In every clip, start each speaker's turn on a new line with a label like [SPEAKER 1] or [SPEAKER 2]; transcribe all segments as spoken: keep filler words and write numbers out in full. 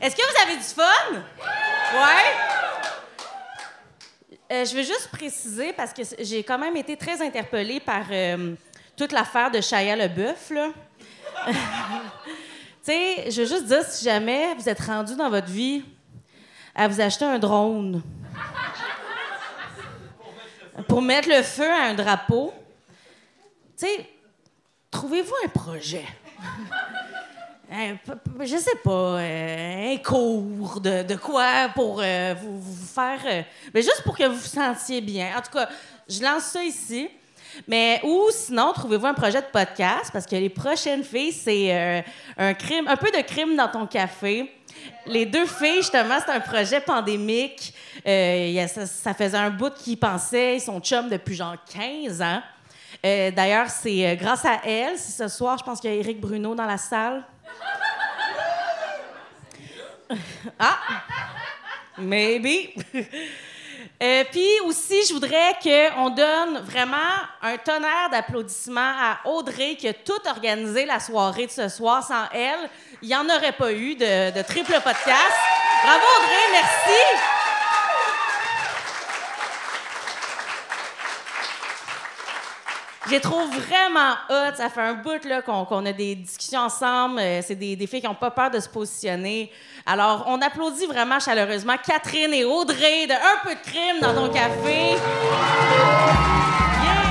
[SPEAKER 1] Est-ce que vous avez du fun? Ouais? Euh, je veux juste préciser, parce que j'ai quand même été très interpellée par euh, toute l'affaire de Shia LaBeouf, là. Tu sais, je veux juste dire, si jamais vous êtes rendu dans votre vie à vous acheter un drone pour mettre le feu à un drapeau, tu sais, trouvez-vous un projet. Un, je sais pas, euh, un cours de, de quoi pour euh, vous, vous faire... Euh, mais juste pour que vous vous sentiez bien. En tout cas, je lance ça ici. Mais ou sinon, trouvez-vous un projet de podcast, parce que les prochaines filles, c'est euh, un crime, un peu de crime dans ton café. Les deux filles, justement, c'est un projet pandémique. Euh, y a, ça, ça faisait un bout qu'ils pensaient, ils sont chums depuis genre quinze ans. Euh, d'ailleurs, c'est euh, grâce à elle, si ce soir, je pense qu'il y a Éric Bruno dans la salle. Ah! Maybe! euh, Puis aussi, je voudrais qu'on donne vraiment un tonnerre d'applaudissements à Audrey qui a tout organisé la soirée de ce soir. Sans elle, il n'y en aurait pas eu de, de triple podcast. Bravo Audrey, merci! Je les trouve vraiment hot. Ça fait un bout là, qu'on, qu'on a des discussions ensemble. Euh, c'est des, des filles qui n'ont pas peur de se positionner. Alors, on applaudit vraiment chaleureusement Catherine et Audrey de Un peu de crime dans ton café. Yeah!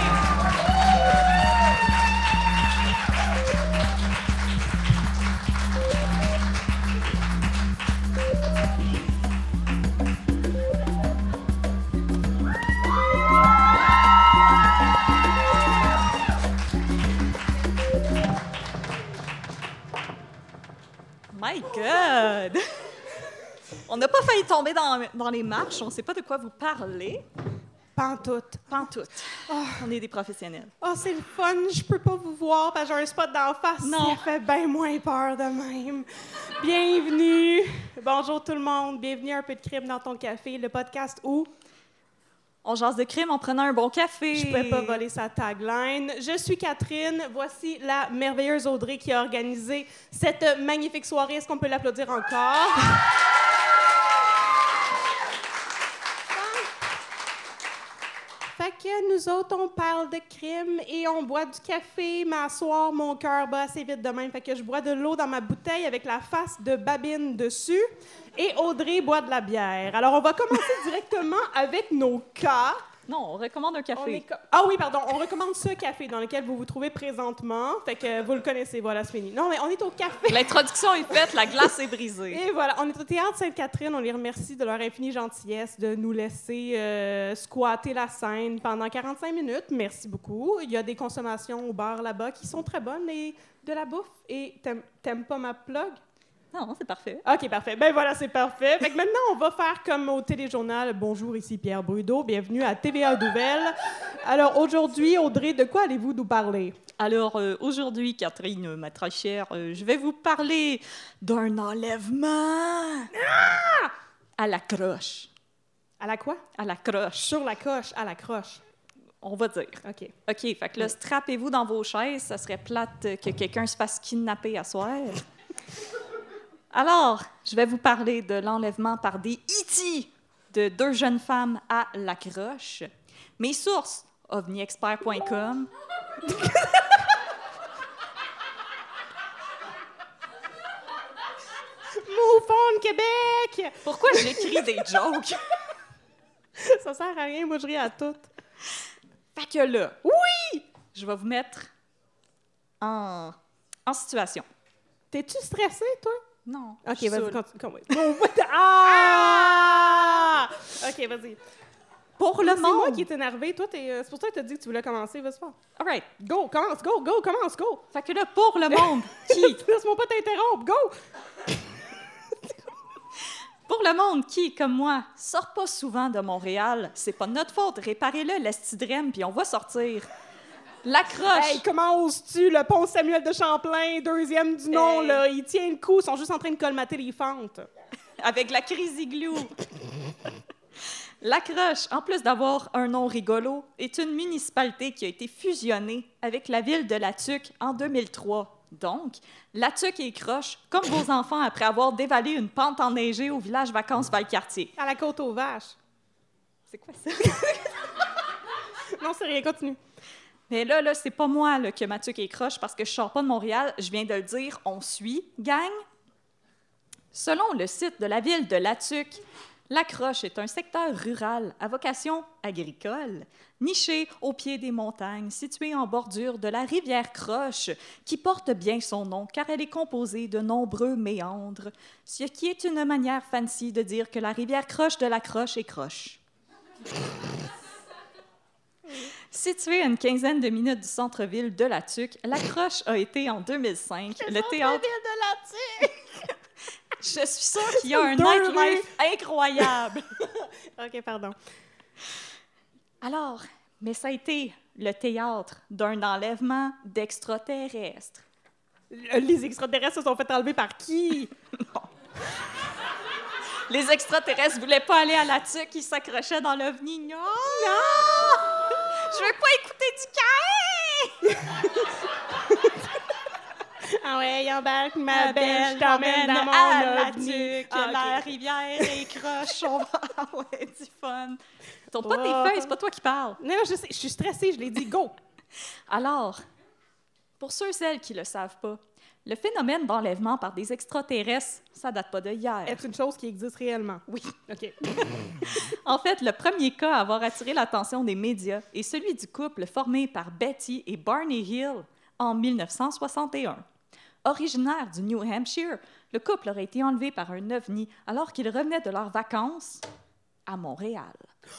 [SPEAKER 2] My God! On n'a pas failli tomber dans, dans les marches. On ne sait pas de quoi vous parlez.
[SPEAKER 3] Pantoute.
[SPEAKER 2] Pantoute. Oh, on est des professionnels.
[SPEAKER 3] Oh, c'est le fun. Je peux pas vous voir parce que j'ai un spot d'en face.
[SPEAKER 2] Non.
[SPEAKER 3] Ça fait bien moins peur de même. Bienvenue. Bonjour tout le monde. Bienvenue à Un peu de crime dans ton café, le podcast où
[SPEAKER 2] on jase de crime en prenant un bon café.
[SPEAKER 3] Je ne pouvais pas voler sa tagline. Je suis Catherine. Voici la merveilleuse Audrey qui a organisé cette magnifique soirée. Est-ce qu'on peut l'applaudir encore? Fait que nous autres, on parle de crime et on boit du café, mais à soir, mon cœur bat assez vite de même. Fait que je bois de l'eau dans ma bouteille avec la face de Babine dessus et Audrey boit de la bière. Alors, on va commencer directement avec nos cas.
[SPEAKER 2] Non, on recommande un café.
[SPEAKER 3] On est co- ah oui, pardon. On recommande ce café dans lequel vous vous trouvez présentement. Fait que vous le connaissez, voilà, c'est fini. Non, mais on est au café.
[SPEAKER 2] L'introduction est faite, la glace est brisée.
[SPEAKER 3] Et voilà, on est au Théâtre Sainte-Catherine. On les remercie de leur infinie gentillesse de nous laisser euh, squatter la scène pendant quarante-cinq minutes. Merci beaucoup. Il y a des consommations au bar là-bas qui sont très bonnes et de la bouffe. Et t'aimes, t'aimes pas ma plug?
[SPEAKER 2] Non, c'est parfait.
[SPEAKER 3] OK, parfait. Ben voilà, c'est parfait. Fait que maintenant, on va faire comme au téléjournal. Bonjour, ici Pierre Brudeau. Bienvenue à T V A Nouvelles. Alors, aujourd'hui, Audrey, de quoi allez-vous nous parler?
[SPEAKER 2] Alors, euh, aujourd'hui, Catherine, ma très chère, euh, je vais vous parler d'un enlèvement ah! à la croche.
[SPEAKER 3] À la quoi?
[SPEAKER 2] À la croche.
[SPEAKER 3] Sur la coche, à la croche.
[SPEAKER 2] On va dire.
[SPEAKER 3] OK.
[SPEAKER 2] OK, fait que là, strappez-vous dans vos chaises. Ça serait plate que quelqu'un se fasse kidnapper à soir. Alors, je vais vous parler de l'enlèvement par des E T de deux jeunes femmes à La Croche. Mes sources, ovni expert point com.
[SPEAKER 3] Move on, Québec!
[SPEAKER 2] Pourquoi j'écris des jokes?
[SPEAKER 3] Ça sert à rien, moi je ris à tout.
[SPEAKER 2] Fait que là, oui! Je vais vous mettre en, en situation.
[SPEAKER 3] T'es-tu stressée, toi?
[SPEAKER 2] Non.
[SPEAKER 3] OK,
[SPEAKER 2] je
[SPEAKER 3] vas-y,
[SPEAKER 2] saoule.
[SPEAKER 3] continue. Come on. Ah! OK, vas-y.
[SPEAKER 2] Pour le
[SPEAKER 3] C'est moi
[SPEAKER 2] monde.
[SPEAKER 3] qui est énervée. Toi, t'es, euh, c'est pour ça que t'as dit que tu voulais commencer. Vas-y, fort.
[SPEAKER 2] All right.
[SPEAKER 3] Go, commence, go, go, commence, go.
[SPEAKER 2] Fait que là, pour le monde qui...
[SPEAKER 3] Laisse-moi pas t'interrompre, go!
[SPEAKER 2] Pour le monde qui, comme moi, sort pas souvent de Montréal, c'est pas de notre faute. Réparez-le, l'estidrème, puis on va sortir. La croche.
[SPEAKER 3] Hey, comment oses-tu? Le pont Samuel de Champlain, deuxième du nom,
[SPEAKER 2] Hey.
[SPEAKER 3] là, il tient le coup. Ils sont juste en train de colmater les fentes.
[SPEAKER 2] Avec la Crazy Glue. La Croche, en plus d'avoir un nom rigolo, est une municipalité qui a été fusionnée avec la ville de La Tuque en deux mille trois. Donc, la tuque est croche, comme vos enfants après avoir dévalé une pente enneigée au village vacances Valcartier.
[SPEAKER 3] À la côte aux vaches.
[SPEAKER 2] C'est quoi ça?
[SPEAKER 3] Non, c'est rien, continue.
[SPEAKER 2] Mais là, là, c'est pas moi là, que ma tuque est croche parce que je sors pas de Montréal. Je viens de le dire, on suit, gang. Selon le site de la ville de Latuque, La Croche est un secteur rural à vocation agricole, niché au pied des montagnes, situé en bordure de la rivière Croche, qui porte bien son nom car elle est composée de nombreux méandres, ce qui est une manière fancy de dire que la rivière Croche de La Croche est croche. Située à une quinzaine de minutes du centre-ville de Latuque, La Croche a été en deux mille cinq le théâtre...
[SPEAKER 3] de Latuque!
[SPEAKER 2] Je suis sûre qu'il y a un nightlife incroyable.
[SPEAKER 3] OK, pardon.
[SPEAKER 2] Alors, mais ça a été le théâtre d'un enlèvement d'extraterrestres.
[SPEAKER 3] Les extraterrestres se sont fait enlever par qui?
[SPEAKER 2] Non. Les extraterrestres ne voulaient pas aller à la tuque, ils s'accrochaient dans l'ovni. Non! Non! Je veux pas écouter du caïn!
[SPEAKER 3] Ah ouais, embarque ma belle, je t'emmène dans mon
[SPEAKER 2] la
[SPEAKER 3] ovni.
[SPEAKER 2] tuque,
[SPEAKER 3] Ah,
[SPEAKER 2] la
[SPEAKER 3] OK.
[SPEAKER 2] rivière est croche, on va... Ah ouais, du fun. Tourne pas tes
[SPEAKER 3] Oh.
[SPEAKER 2] feuilles, c'est pas toi qui parles.
[SPEAKER 3] Non, non, je sais, je suis stressée, je l'ai dit, go!
[SPEAKER 2] Alors, pour ceux et celles qui ne le savent pas, le phénomène d'enlèvement par des extraterrestres, ça date pas de hier.
[SPEAKER 3] Est une chose qui existe réellement.
[SPEAKER 2] Oui.
[SPEAKER 3] OK.
[SPEAKER 2] En fait, le premier cas à avoir attiré l'attention des médias est celui du couple formé par Betty et Barney Hill en mille neuf cent soixante et un. Originaire du New Hampshire, le couple aurait été enlevé par un ovni alors qu'ils revenaient de leurs vacances à Montréal.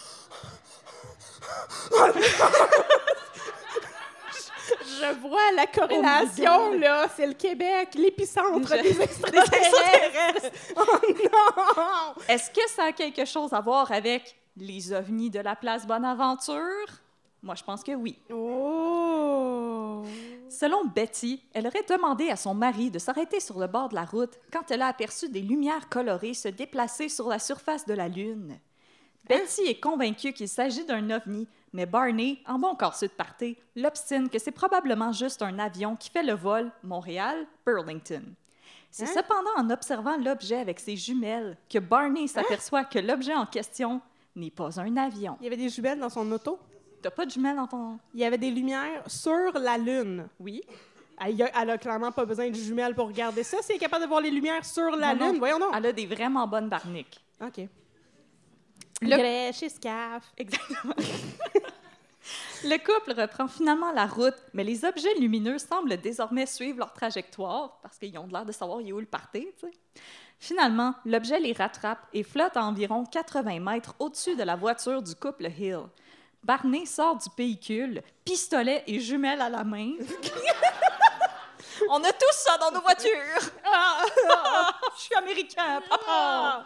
[SPEAKER 3] Je vois la corrélation,
[SPEAKER 2] God.
[SPEAKER 3] là. C'est le Québec, l'épicentre
[SPEAKER 2] Je-
[SPEAKER 3] des extraterrestres. Oh non!
[SPEAKER 2] Est-ce que ça a quelque chose à voir avec les ovnis de la place Bonaventure? Moi, je pense que oui.
[SPEAKER 3] Oh!
[SPEAKER 2] Selon Betty, elle aurait demandé à son mari de s'arrêter sur le bord de la route quand elle a aperçu des lumières colorées se déplacer sur la surface de la Lune. Betty est convaincue qu'il s'agit d'un ovni, mais Barney, en bon corset de party, l'obstine que c'est probablement juste un avion qui fait le vol Montréal-Burlington. C'est
[SPEAKER 3] Hein?
[SPEAKER 2] cependant en observant l'objet avec ses jumelles que Barney s'aperçoit que l'objet en question n'est pas un avion.
[SPEAKER 3] Il y avait des jumelles dans son auto.
[SPEAKER 2] T'as pas de jumelles dans ton...
[SPEAKER 3] Il y avait des lumières sur la Lune.
[SPEAKER 2] Oui?
[SPEAKER 3] Elle, y a, elle a clairement pas besoin de jumelles pour regarder ça. Si elle est capable de voir les lumières sur la
[SPEAKER 2] Non, non.
[SPEAKER 3] Lune, voyons donc.
[SPEAKER 2] Elle a des vraiment bonnes barniques.
[SPEAKER 3] OK.
[SPEAKER 2] Le-
[SPEAKER 3] Grèche et scaf.
[SPEAKER 2] Exactement. Le couple reprend finalement la route, mais les objets lumineux semblent désormais suivre leur trajectoire parce qu'ils ont l'air de savoir il est où le party, tu sais. Finalement, l'objet les rattrape et flotte à environ quatre-vingts mètres au-dessus de la voiture du couple Hill. Barney sort du véhicule, pistolet et jumelles à la main. On a tous ça dans nos voitures! Ah, ah, je suis américain, papa!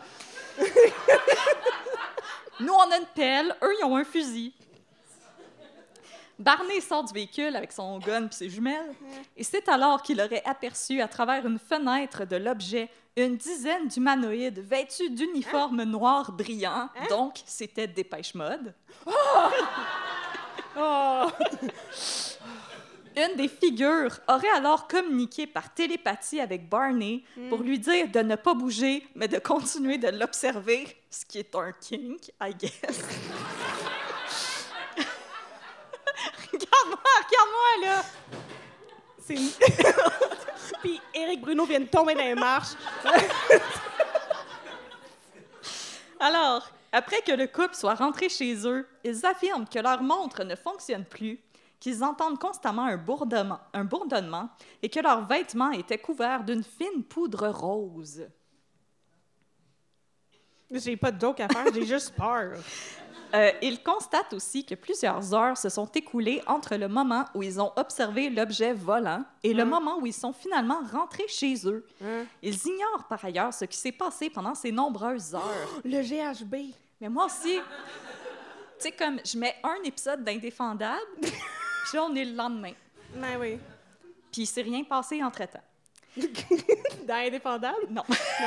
[SPEAKER 2] Nous, on a une pelle, eux, ils ont un fusil. Barney sort du véhicule avec son gun et ses jumelles, et c'est alors qu'il aurait aperçu à travers une fenêtre de l'objet une dizaine d'humanoïdes vêtus d'uniformes noirs brillants, donc c'était Dépêche Mode.
[SPEAKER 3] Oh!
[SPEAKER 2] Une des figures aurait alors communiqué par télépathie avec Barney pour lui dire de ne pas bouger, mais de continuer de l'observer, ce qui est un kink, I guess. Regarde-moi, regarde-moi, là!
[SPEAKER 3] C'est une... Puis Éric Bruno vient de tomber dans les marches.
[SPEAKER 2] Alors, après que le couple soit rentré chez eux, ils affirment que leur montre ne fonctionne plus, qu'ils entendent constamment un bourdonnement, un bourdonnement et que leurs vêtements étaient couverts d'une fine poudre rose.
[SPEAKER 3] J'ai pas de joke à faire, j'ai juste peur.
[SPEAKER 2] Euh, ils constatent aussi que plusieurs heures se sont écoulées entre le moment où ils ont observé l'objet volant et le
[SPEAKER 3] Mm.
[SPEAKER 2] moment où ils sont finalement rentrés chez eux.
[SPEAKER 3] Hein?
[SPEAKER 2] Ils ignorent par ailleurs ce qui s'est passé pendant ces nombreuses heures.
[SPEAKER 3] Le G H B.
[SPEAKER 2] Mais moi aussi, tu sais, comme je mets un épisode d'Indéfendable, puis là, on est le lendemain.
[SPEAKER 3] Ben oui.
[SPEAKER 2] Puis il s'est rien passé entre-temps.
[SPEAKER 3] Dans Indépendable?
[SPEAKER 2] Non.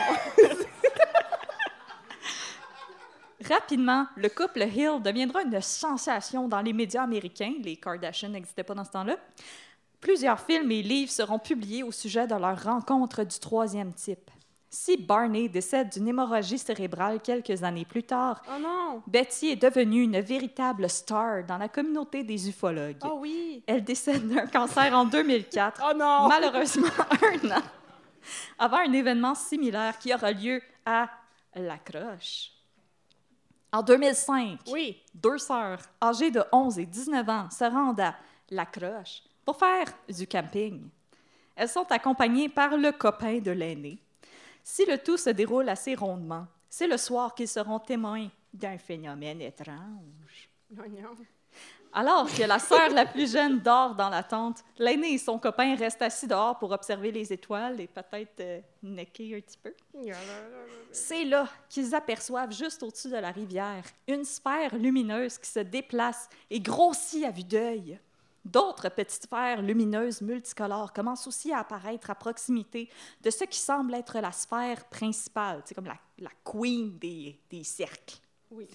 [SPEAKER 2] Rapidement, le couple Hill deviendra une sensation dans les médias américains. Les Kardashians n'existaient pas dans ce temps-là. Plusieurs films et livres seront publiés au sujet de leur rencontre du troisième type. Si Barney décède d'une hémorragie cérébrale quelques années plus tard,
[SPEAKER 3] Oh non!
[SPEAKER 2] Betty est devenue une véritable star dans la communauté des ufologues.
[SPEAKER 3] Oh oui!
[SPEAKER 2] Elle décède d'un cancer en deux mille quatre,
[SPEAKER 3] Oh non!
[SPEAKER 2] malheureusement un an avant un événement similaire qui aura lieu à La Croche. En deux mille cinq,
[SPEAKER 3] Oui!
[SPEAKER 2] deux sœurs âgées de onze et dix-neuf ans se rendent à La Croche pour faire du camping. Elles sont accompagnées par le copain de l'aîné. Si le tout se déroule assez rondement, c'est le soir qu'ils seront témoins d'un phénomène étrange.
[SPEAKER 3] Oh non!
[SPEAKER 2] Alors que la sœur la plus jeune dort dans la tente, l'aîné et son copain restent assis dehors pour observer les étoiles et peut-être euh, necker un petit peu. C'est là qu'ils aperçoivent, juste au-dessus de la rivière, une sphère lumineuse qui se déplace et grossit à vue d'œil. D'autres petites sphères lumineuses multicolores commencent aussi à apparaître à proximité de ce qui semble être la sphère principale, c'est comme la, la queen des, des cercles.
[SPEAKER 3] Oui.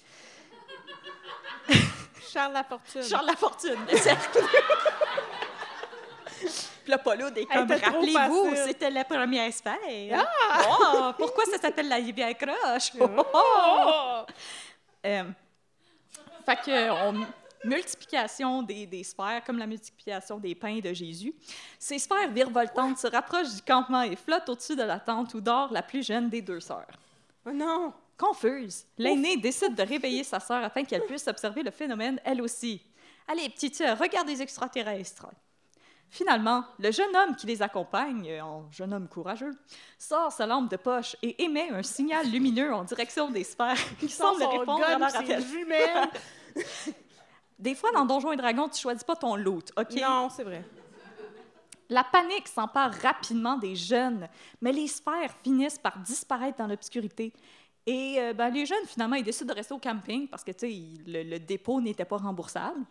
[SPEAKER 3] Charles Lafortune.
[SPEAKER 2] Charles Lafortune, le cercle. Puis là, Paul est comme,
[SPEAKER 3] Elle était trop
[SPEAKER 2] rappelez-vous,
[SPEAKER 3] facile.
[SPEAKER 2] c'était la première sphère.
[SPEAKER 3] Ah!
[SPEAKER 2] Oh, pourquoi ça s'appelle la rivière croche? Oh, oh, oh.
[SPEAKER 3] Oh!
[SPEAKER 2] Euh, fait que, on- multiplication des, des sphères, comme la multiplication des pains de Jésus. Ces sphères virevoltantes se rapprochent du campement et flottent au-dessus de la tente où dort la plus jeune des deux sœurs.
[SPEAKER 3] Oh non!
[SPEAKER 2] Confuse, l'aînée décide de réveiller sa sœur afin qu'elle puisse observer le phénomène elle aussi. Allez, petite sœur, regarde les extraterrestres. Finalement, le jeune homme qui les accompagne, en jeune homme courageux, sort sa lampe de poche et émet un signal lumineux en direction des sphères qui semble
[SPEAKER 3] Son
[SPEAKER 2] répondre à
[SPEAKER 3] gun,
[SPEAKER 2] leur
[SPEAKER 3] ses
[SPEAKER 2] appel.
[SPEAKER 3] jumelles.
[SPEAKER 2] Des fois, dans Donjons et Dragons, tu choisis pas ton loot, OK?
[SPEAKER 3] Non, c'est vrai.
[SPEAKER 2] La panique s'empare rapidement des jeunes, mais les sphères finissent par disparaître dans l'obscurité. Et euh, ben, les jeunes, finalement, ils décident de rester au camping parce que tu sais, il- le, le dépôt n'était pas remboursable.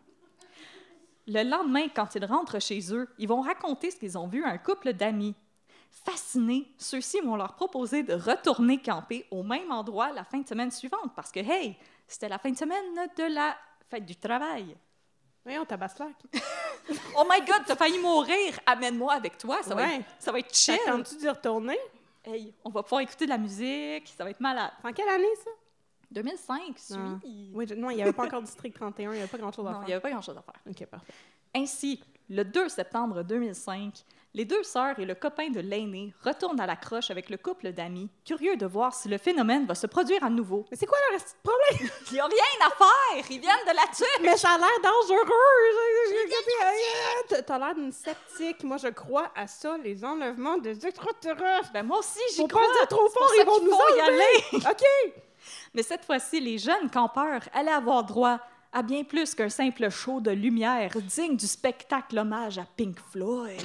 [SPEAKER 2] Le lendemain, quand ils rentrent chez eux, ils vont raconter ce qu'ils ont vu à un couple d'amis. Fascinés, ceux-ci vont leur proposer de retourner camper au même endroit la fin de semaine suivante parce que, hey, c'était la fin de semaine de la fête du travail.
[SPEAKER 3] Voyons, tabaslac.
[SPEAKER 2] Oh my God, t'as failli mourir! Amène-moi avec toi, ça, va,
[SPEAKER 3] Ouais.
[SPEAKER 2] être, ça va être chill.
[SPEAKER 3] T'attends-tu d'y retourner?
[SPEAKER 2] Hey, on va pouvoir écouter de la musique, ça va être malade.
[SPEAKER 3] En quelle année, ça?
[SPEAKER 2] deux mille cinq, suis.
[SPEAKER 3] Ah. Oui, je- non, il n'y avait pas encore District trente et un, il n'y avait pas grand-chose à
[SPEAKER 2] Non, il n'y
[SPEAKER 3] faire.
[SPEAKER 2] avait pas grand-chose à faire.
[SPEAKER 3] OK, parfait.
[SPEAKER 2] Ainsi, le deux septembre deux mille cinq, les deux sœurs et le copain de l'aîné retournent à la croche avec le couple d'amis, curieux de voir si le phénomène va se produire à nouveau.
[SPEAKER 3] Mais c'est quoi le reste de problème?
[SPEAKER 2] Il n'y a rien à faire! Ils viennent de la tuque!
[SPEAKER 3] Mais ça a l'air dangereux! T'as- T'as l'air d'une sceptique. Moi, je crois à ça, les enlèvements des extraterrestres.
[SPEAKER 2] Ben moi aussi, j'y
[SPEAKER 3] Faut
[SPEAKER 2] crois!
[SPEAKER 3] pas dire trop
[SPEAKER 2] C'est pour
[SPEAKER 3] fort,
[SPEAKER 2] ça
[SPEAKER 3] ils vont
[SPEAKER 2] qu'il
[SPEAKER 3] nous
[SPEAKER 2] faut y
[SPEAKER 3] enlever.
[SPEAKER 2] aller!
[SPEAKER 3] OK!
[SPEAKER 2] Mais cette fois-ci, les jeunes campeurs allaient avoir droit à bien plus qu'un simple show de lumière digne du spectacle hommage à Pink Floyd.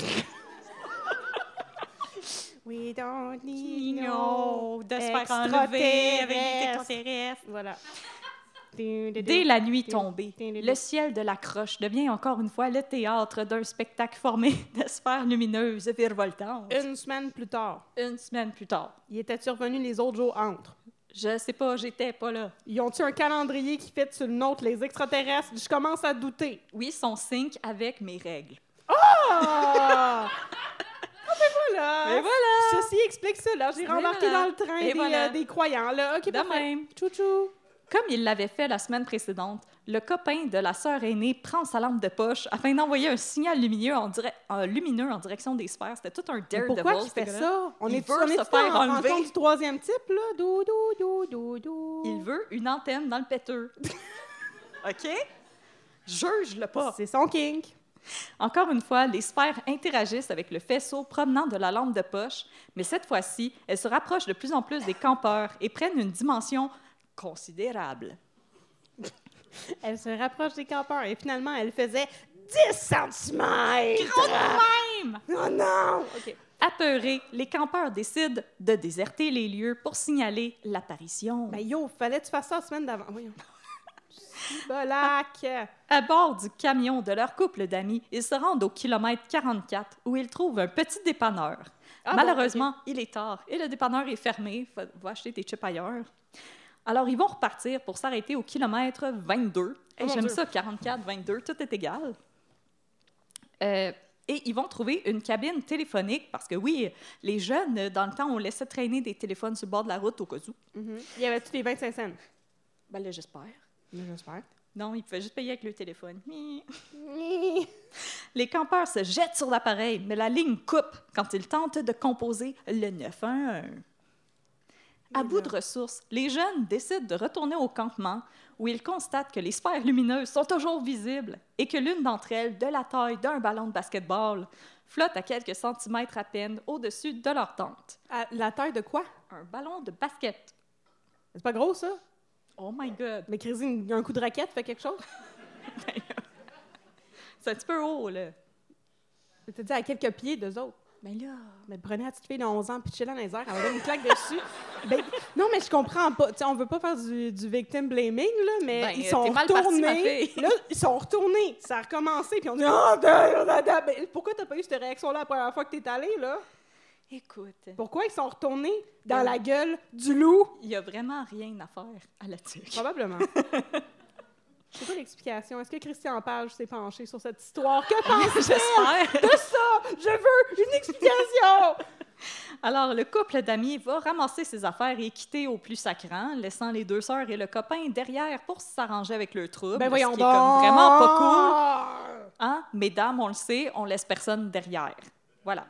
[SPEAKER 3] We don't need
[SPEAKER 2] Mignon
[SPEAKER 3] no
[SPEAKER 2] de se faire enlever avec des
[SPEAKER 3] extraterrestres.
[SPEAKER 2] extraterrestres.
[SPEAKER 3] Voilà.
[SPEAKER 2] Dès la nuit tombée, le ciel de la croche devient encore une fois le théâtre d'un spectacle formé de sphères lumineuses virevoltantes.
[SPEAKER 3] Une semaine plus tard,
[SPEAKER 2] Une semaine plus tard.
[SPEAKER 3] il était survenu les autres jours entre.
[SPEAKER 2] Je sais pas, j'étais pas là.
[SPEAKER 3] Ils ont-tu un calendrier qui fait sur le nôtre, les extraterrestres? Je commence à douter.
[SPEAKER 2] Oui, son sync avec mes règles.
[SPEAKER 3] Ah! Ah, ben voilà!
[SPEAKER 2] Et voilà!
[SPEAKER 3] Ceci explique cela. J'ai
[SPEAKER 2] Et
[SPEAKER 3] rembarqué
[SPEAKER 2] voilà.
[SPEAKER 3] dans le train
[SPEAKER 2] Et
[SPEAKER 3] des,
[SPEAKER 2] voilà.
[SPEAKER 3] euh, des croyants, là. OK,
[SPEAKER 2] De
[SPEAKER 3] parfait.
[SPEAKER 2] même.
[SPEAKER 3] Chou-chou.
[SPEAKER 2] Comme il l'avait fait la semaine précédente, le copain de la sœur aînée prend sa lampe de poche afin d'envoyer un signal lumineux en, dire- en lumineux en direction des sphères. C'était tout un
[SPEAKER 3] Mais
[SPEAKER 2] daredevil.
[SPEAKER 3] pourquoi il
[SPEAKER 2] ce
[SPEAKER 3] fait
[SPEAKER 2] gars-là.
[SPEAKER 3] ça? On
[SPEAKER 2] Il
[SPEAKER 3] est
[SPEAKER 2] veut
[SPEAKER 3] on est
[SPEAKER 2] se faire
[SPEAKER 3] en
[SPEAKER 2] enlever.
[SPEAKER 3] rencontre du troisième type, là? Dou, dou, dou, dou, dou, dou.
[SPEAKER 2] Il veut une antenne dans le péteux. OK? Juge-le pas.
[SPEAKER 3] C'est son kink.
[SPEAKER 2] Encore une fois, les sphères interagissent avec le faisceau provenant de la lampe de poche, mais cette fois-ci, elles se rapprochent de plus en plus des campeurs et prennent une dimension considérable.
[SPEAKER 3] Elle se rapproche des campeurs et finalement, elle faisait dix centimètres!
[SPEAKER 2] Gros de même!
[SPEAKER 3] Oh non! OK.
[SPEAKER 2] Apeurés, les campeurs décident de déserter les lieux pour signaler l'apparition.
[SPEAKER 3] Ben yo, fallait que tu fasses ça la semaine d'avant. Voyons. Bolac!
[SPEAKER 2] À bord du camion de leur couple d'amis, ils se rendent au kilomètre quarante-quatre où ils trouvent un petit dépanneur.
[SPEAKER 3] Ah bon,
[SPEAKER 2] Malheureusement, il est tard et le dépanneur est fermé. Va, va acheter tes chips ailleurs. Alors, ils vont repartir pour s'arrêter au kilomètre vingt-deux.
[SPEAKER 3] Oh
[SPEAKER 2] Hey,
[SPEAKER 3] mon
[SPEAKER 2] J'aime
[SPEAKER 3] Dieu.
[SPEAKER 2] ça, quarante-quatre, vingt-deux, tout est égal. Euh, Et ils vont trouver une cabine téléphonique, parce que oui, les jeunes, dans le temps, on laissait traîner des téléphones sur le bord de la route au cas où.
[SPEAKER 3] Mm-hmm. Il y avait-tu les vingt-cinq cents?
[SPEAKER 2] Ben là, j'espère.
[SPEAKER 3] J'espère.
[SPEAKER 2] Non, ils pouvaient juste payer avec le téléphone. Les campeurs se jettent sur l'appareil, mais la ligne coupe quand ils tentent de composer le neuf un un. À bout de ressources, les jeunes décident de retourner au campement où ils constatent que les sphères lumineuses sont toujours visibles et que l'une d'entre elles, de la taille d'un ballon de basketball, flotte à quelques centimètres à peine au-dessus de leur tente.
[SPEAKER 3] À la taille de quoi?
[SPEAKER 2] Un ballon de basket.
[SPEAKER 3] C'est pas gros, ça?
[SPEAKER 2] Oh my God!
[SPEAKER 3] Mais Crazy, un coup de raquette fait quelque chose?
[SPEAKER 2] C'est un petit peu haut, là.
[SPEAKER 3] Je t'ai dit à quelques pieds d'eux autres.
[SPEAKER 2] Mais là...
[SPEAKER 3] Mais prenez la petite fille de onze ans, pitchez-la dans les airs, elle va donner une claque dessus. Ben, non, mais je comprends pas. T'sais, on veut pas faire du, du victim blaming, là, mais
[SPEAKER 2] Ben,
[SPEAKER 3] ils sont
[SPEAKER 2] t'es mal parti, ma
[SPEAKER 3] retournés.
[SPEAKER 2] fille.
[SPEAKER 3] Là, ils sont retournés. Ça a recommencé, puis on dit « Ah, oh, ben, pourquoi t'as pas eu cette réaction-là la première fois que t'es allé, là? »
[SPEAKER 2] Écoute...
[SPEAKER 3] Pourquoi ils sont retournés dans
[SPEAKER 2] Ben,
[SPEAKER 3] la gueule du loup?
[SPEAKER 2] Il y a vraiment rien à faire à la tuque.
[SPEAKER 3] Probablement. C'est quoi l'explication? Est-ce que Christian Page s'est penché sur cette histoire? Que pense-t-il
[SPEAKER 2] J'espère.
[SPEAKER 3] de ça? Je veux une explication!
[SPEAKER 2] Alors, le couple d'amis va ramasser ses affaires et quitter au plus sacrant, laissant les deux sœurs et le copain derrière pour s'arranger avec le trouble,
[SPEAKER 3] Ben voyons
[SPEAKER 2] ce qui
[SPEAKER 3] donc!
[SPEAKER 2] est comme vraiment pas cool. Hein? Mesdames, on le sait, on laisse personne derrière. Voilà.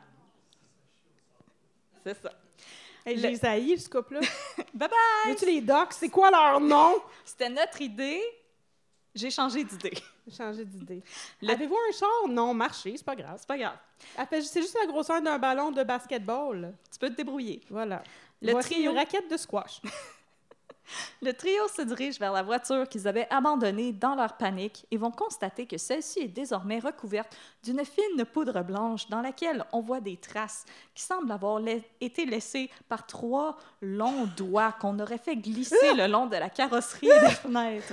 [SPEAKER 2] C'est ça.
[SPEAKER 3] Hey,
[SPEAKER 2] Le-
[SPEAKER 3] j'ai haï, ce couple-là.
[SPEAKER 2] Bye-bye!
[SPEAKER 3] Veux-tu les docs? C'est quoi leur nom?
[SPEAKER 2] C'était notre idée. J'ai changé d'idée.
[SPEAKER 3] J'ai changé d'idée.
[SPEAKER 2] Le-
[SPEAKER 3] Avez-vous un char? Non, marché, c'est pas grave.
[SPEAKER 2] C'est pas grave.
[SPEAKER 3] Elle fait- C'est juste la grosseur d'un ballon de basketball.
[SPEAKER 2] Tu peux te débrouiller.
[SPEAKER 3] Voilà.
[SPEAKER 2] Le
[SPEAKER 3] Voici
[SPEAKER 2] trio-
[SPEAKER 3] une raquette de squash.
[SPEAKER 2] Le trio se dirige vers la voiture qu'ils avaient abandonnée dans leur panique et vont constater que celle-ci est désormais recouverte d'une fine poudre blanche dans laquelle on voit des traces qui semblent avoir la- été laissées par trois longs doigts qu'on aurait fait glisser le long de la carrosserie et des fenêtres.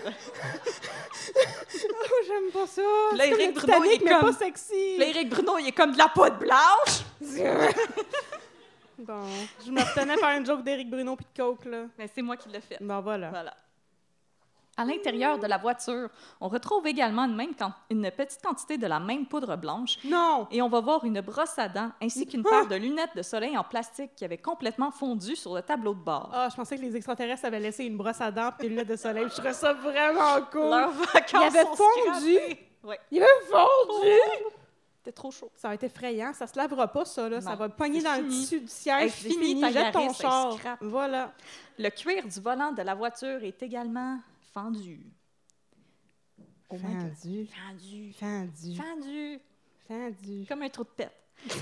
[SPEAKER 3] Oh, j'aime pas ça.
[SPEAKER 2] Puis là,
[SPEAKER 3] C'est comme
[SPEAKER 2] Éric
[SPEAKER 3] le
[SPEAKER 2] Bruno, il est
[SPEAKER 3] Titanic, mais
[SPEAKER 2] comme-
[SPEAKER 3] pas sexy.
[SPEAKER 2] Puis là, Éric Bruno, il est comme de la poudre blanche.
[SPEAKER 3] Bon, je me retenais par une joke d'Éric Bruno puis de Coke, là.
[SPEAKER 2] Mais c'est moi qui l'ai fait.
[SPEAKER 3] Bon, voilà.
[SPEAKER 2] Voilà. À l'intérieur de la voiture, on retrouve également une, même quan- une petite quantité de la même poudre blanche
[SPEAKER 3] Non!
[SPEAKER 2] et on va voir une brosse à dents ainsi qu'une paire de lunettes de soleil en plastique qui avait complètement fondu sur le tableau de bord.
[SPEAKER 3] Ah, je pensais que les extraterrestres avaient laissé une brosse à dents et des lunettes de soleil. Je trouvais ça vraiment cool.
[SPEAKER 2] Leurs vacances
[SPEAKER 3] Il avait
[SPEAKER 2] sont
[SPEAKER 3] fondu.
[SPEAKER 2] scrappées. Ouais.
[SPEAKER 3] Il avait fondu!
[SPEAKER 2] C'était trop chaud.
[SPEAKER 3] Ça a été effrayant. Ça se lavera pas, ça, là.
[SPEAKER 2] Non,
[SPEAKER 3] ça va pogner
[SPEAKER 2] c'est
[SPEAKER 3] dans le
[SPEAKER 2] fini.
[SPEAKER 3] tissu du siège.
[SPEAKER 2] Hey,
[SPEAKER 3] c'est
[SPEAKER 2] fini
[SPEAKER 3] fini.
[SPEAKER 2] ta
[SPEAKER 3] Jette ton
[SPEAKER 2] Yaris, elle
[SPEAKER 3] char.
[SPEAKER 2] scrape.
[SPEAKER 3] Voilà.
[SPEAKER 2] Le cuir du volant de la voiture est également fendu. Oh my God.
[SPEAKER 3] Fendu.
[SPEAKER 2] Fendu.
[SPEAKER 3] Fendu.
[SPEAKER 2] Fendu.
[SPEAKER 3] Fendu.
[SPEAKER 2] Comme un trou de pète.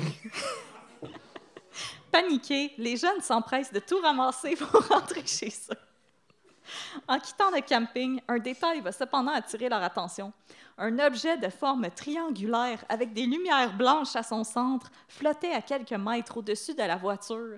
[SPEAKER 2] Paniqués, les jeunes s'empressent de tout ramasser pour rentrer chez eux. En quittant le camping, un détail va cependant attirer leur attention. Un objet de forme triangulaire avec des lumières blanches à son centre flottait à quelques mètres au-dessus de la voiture.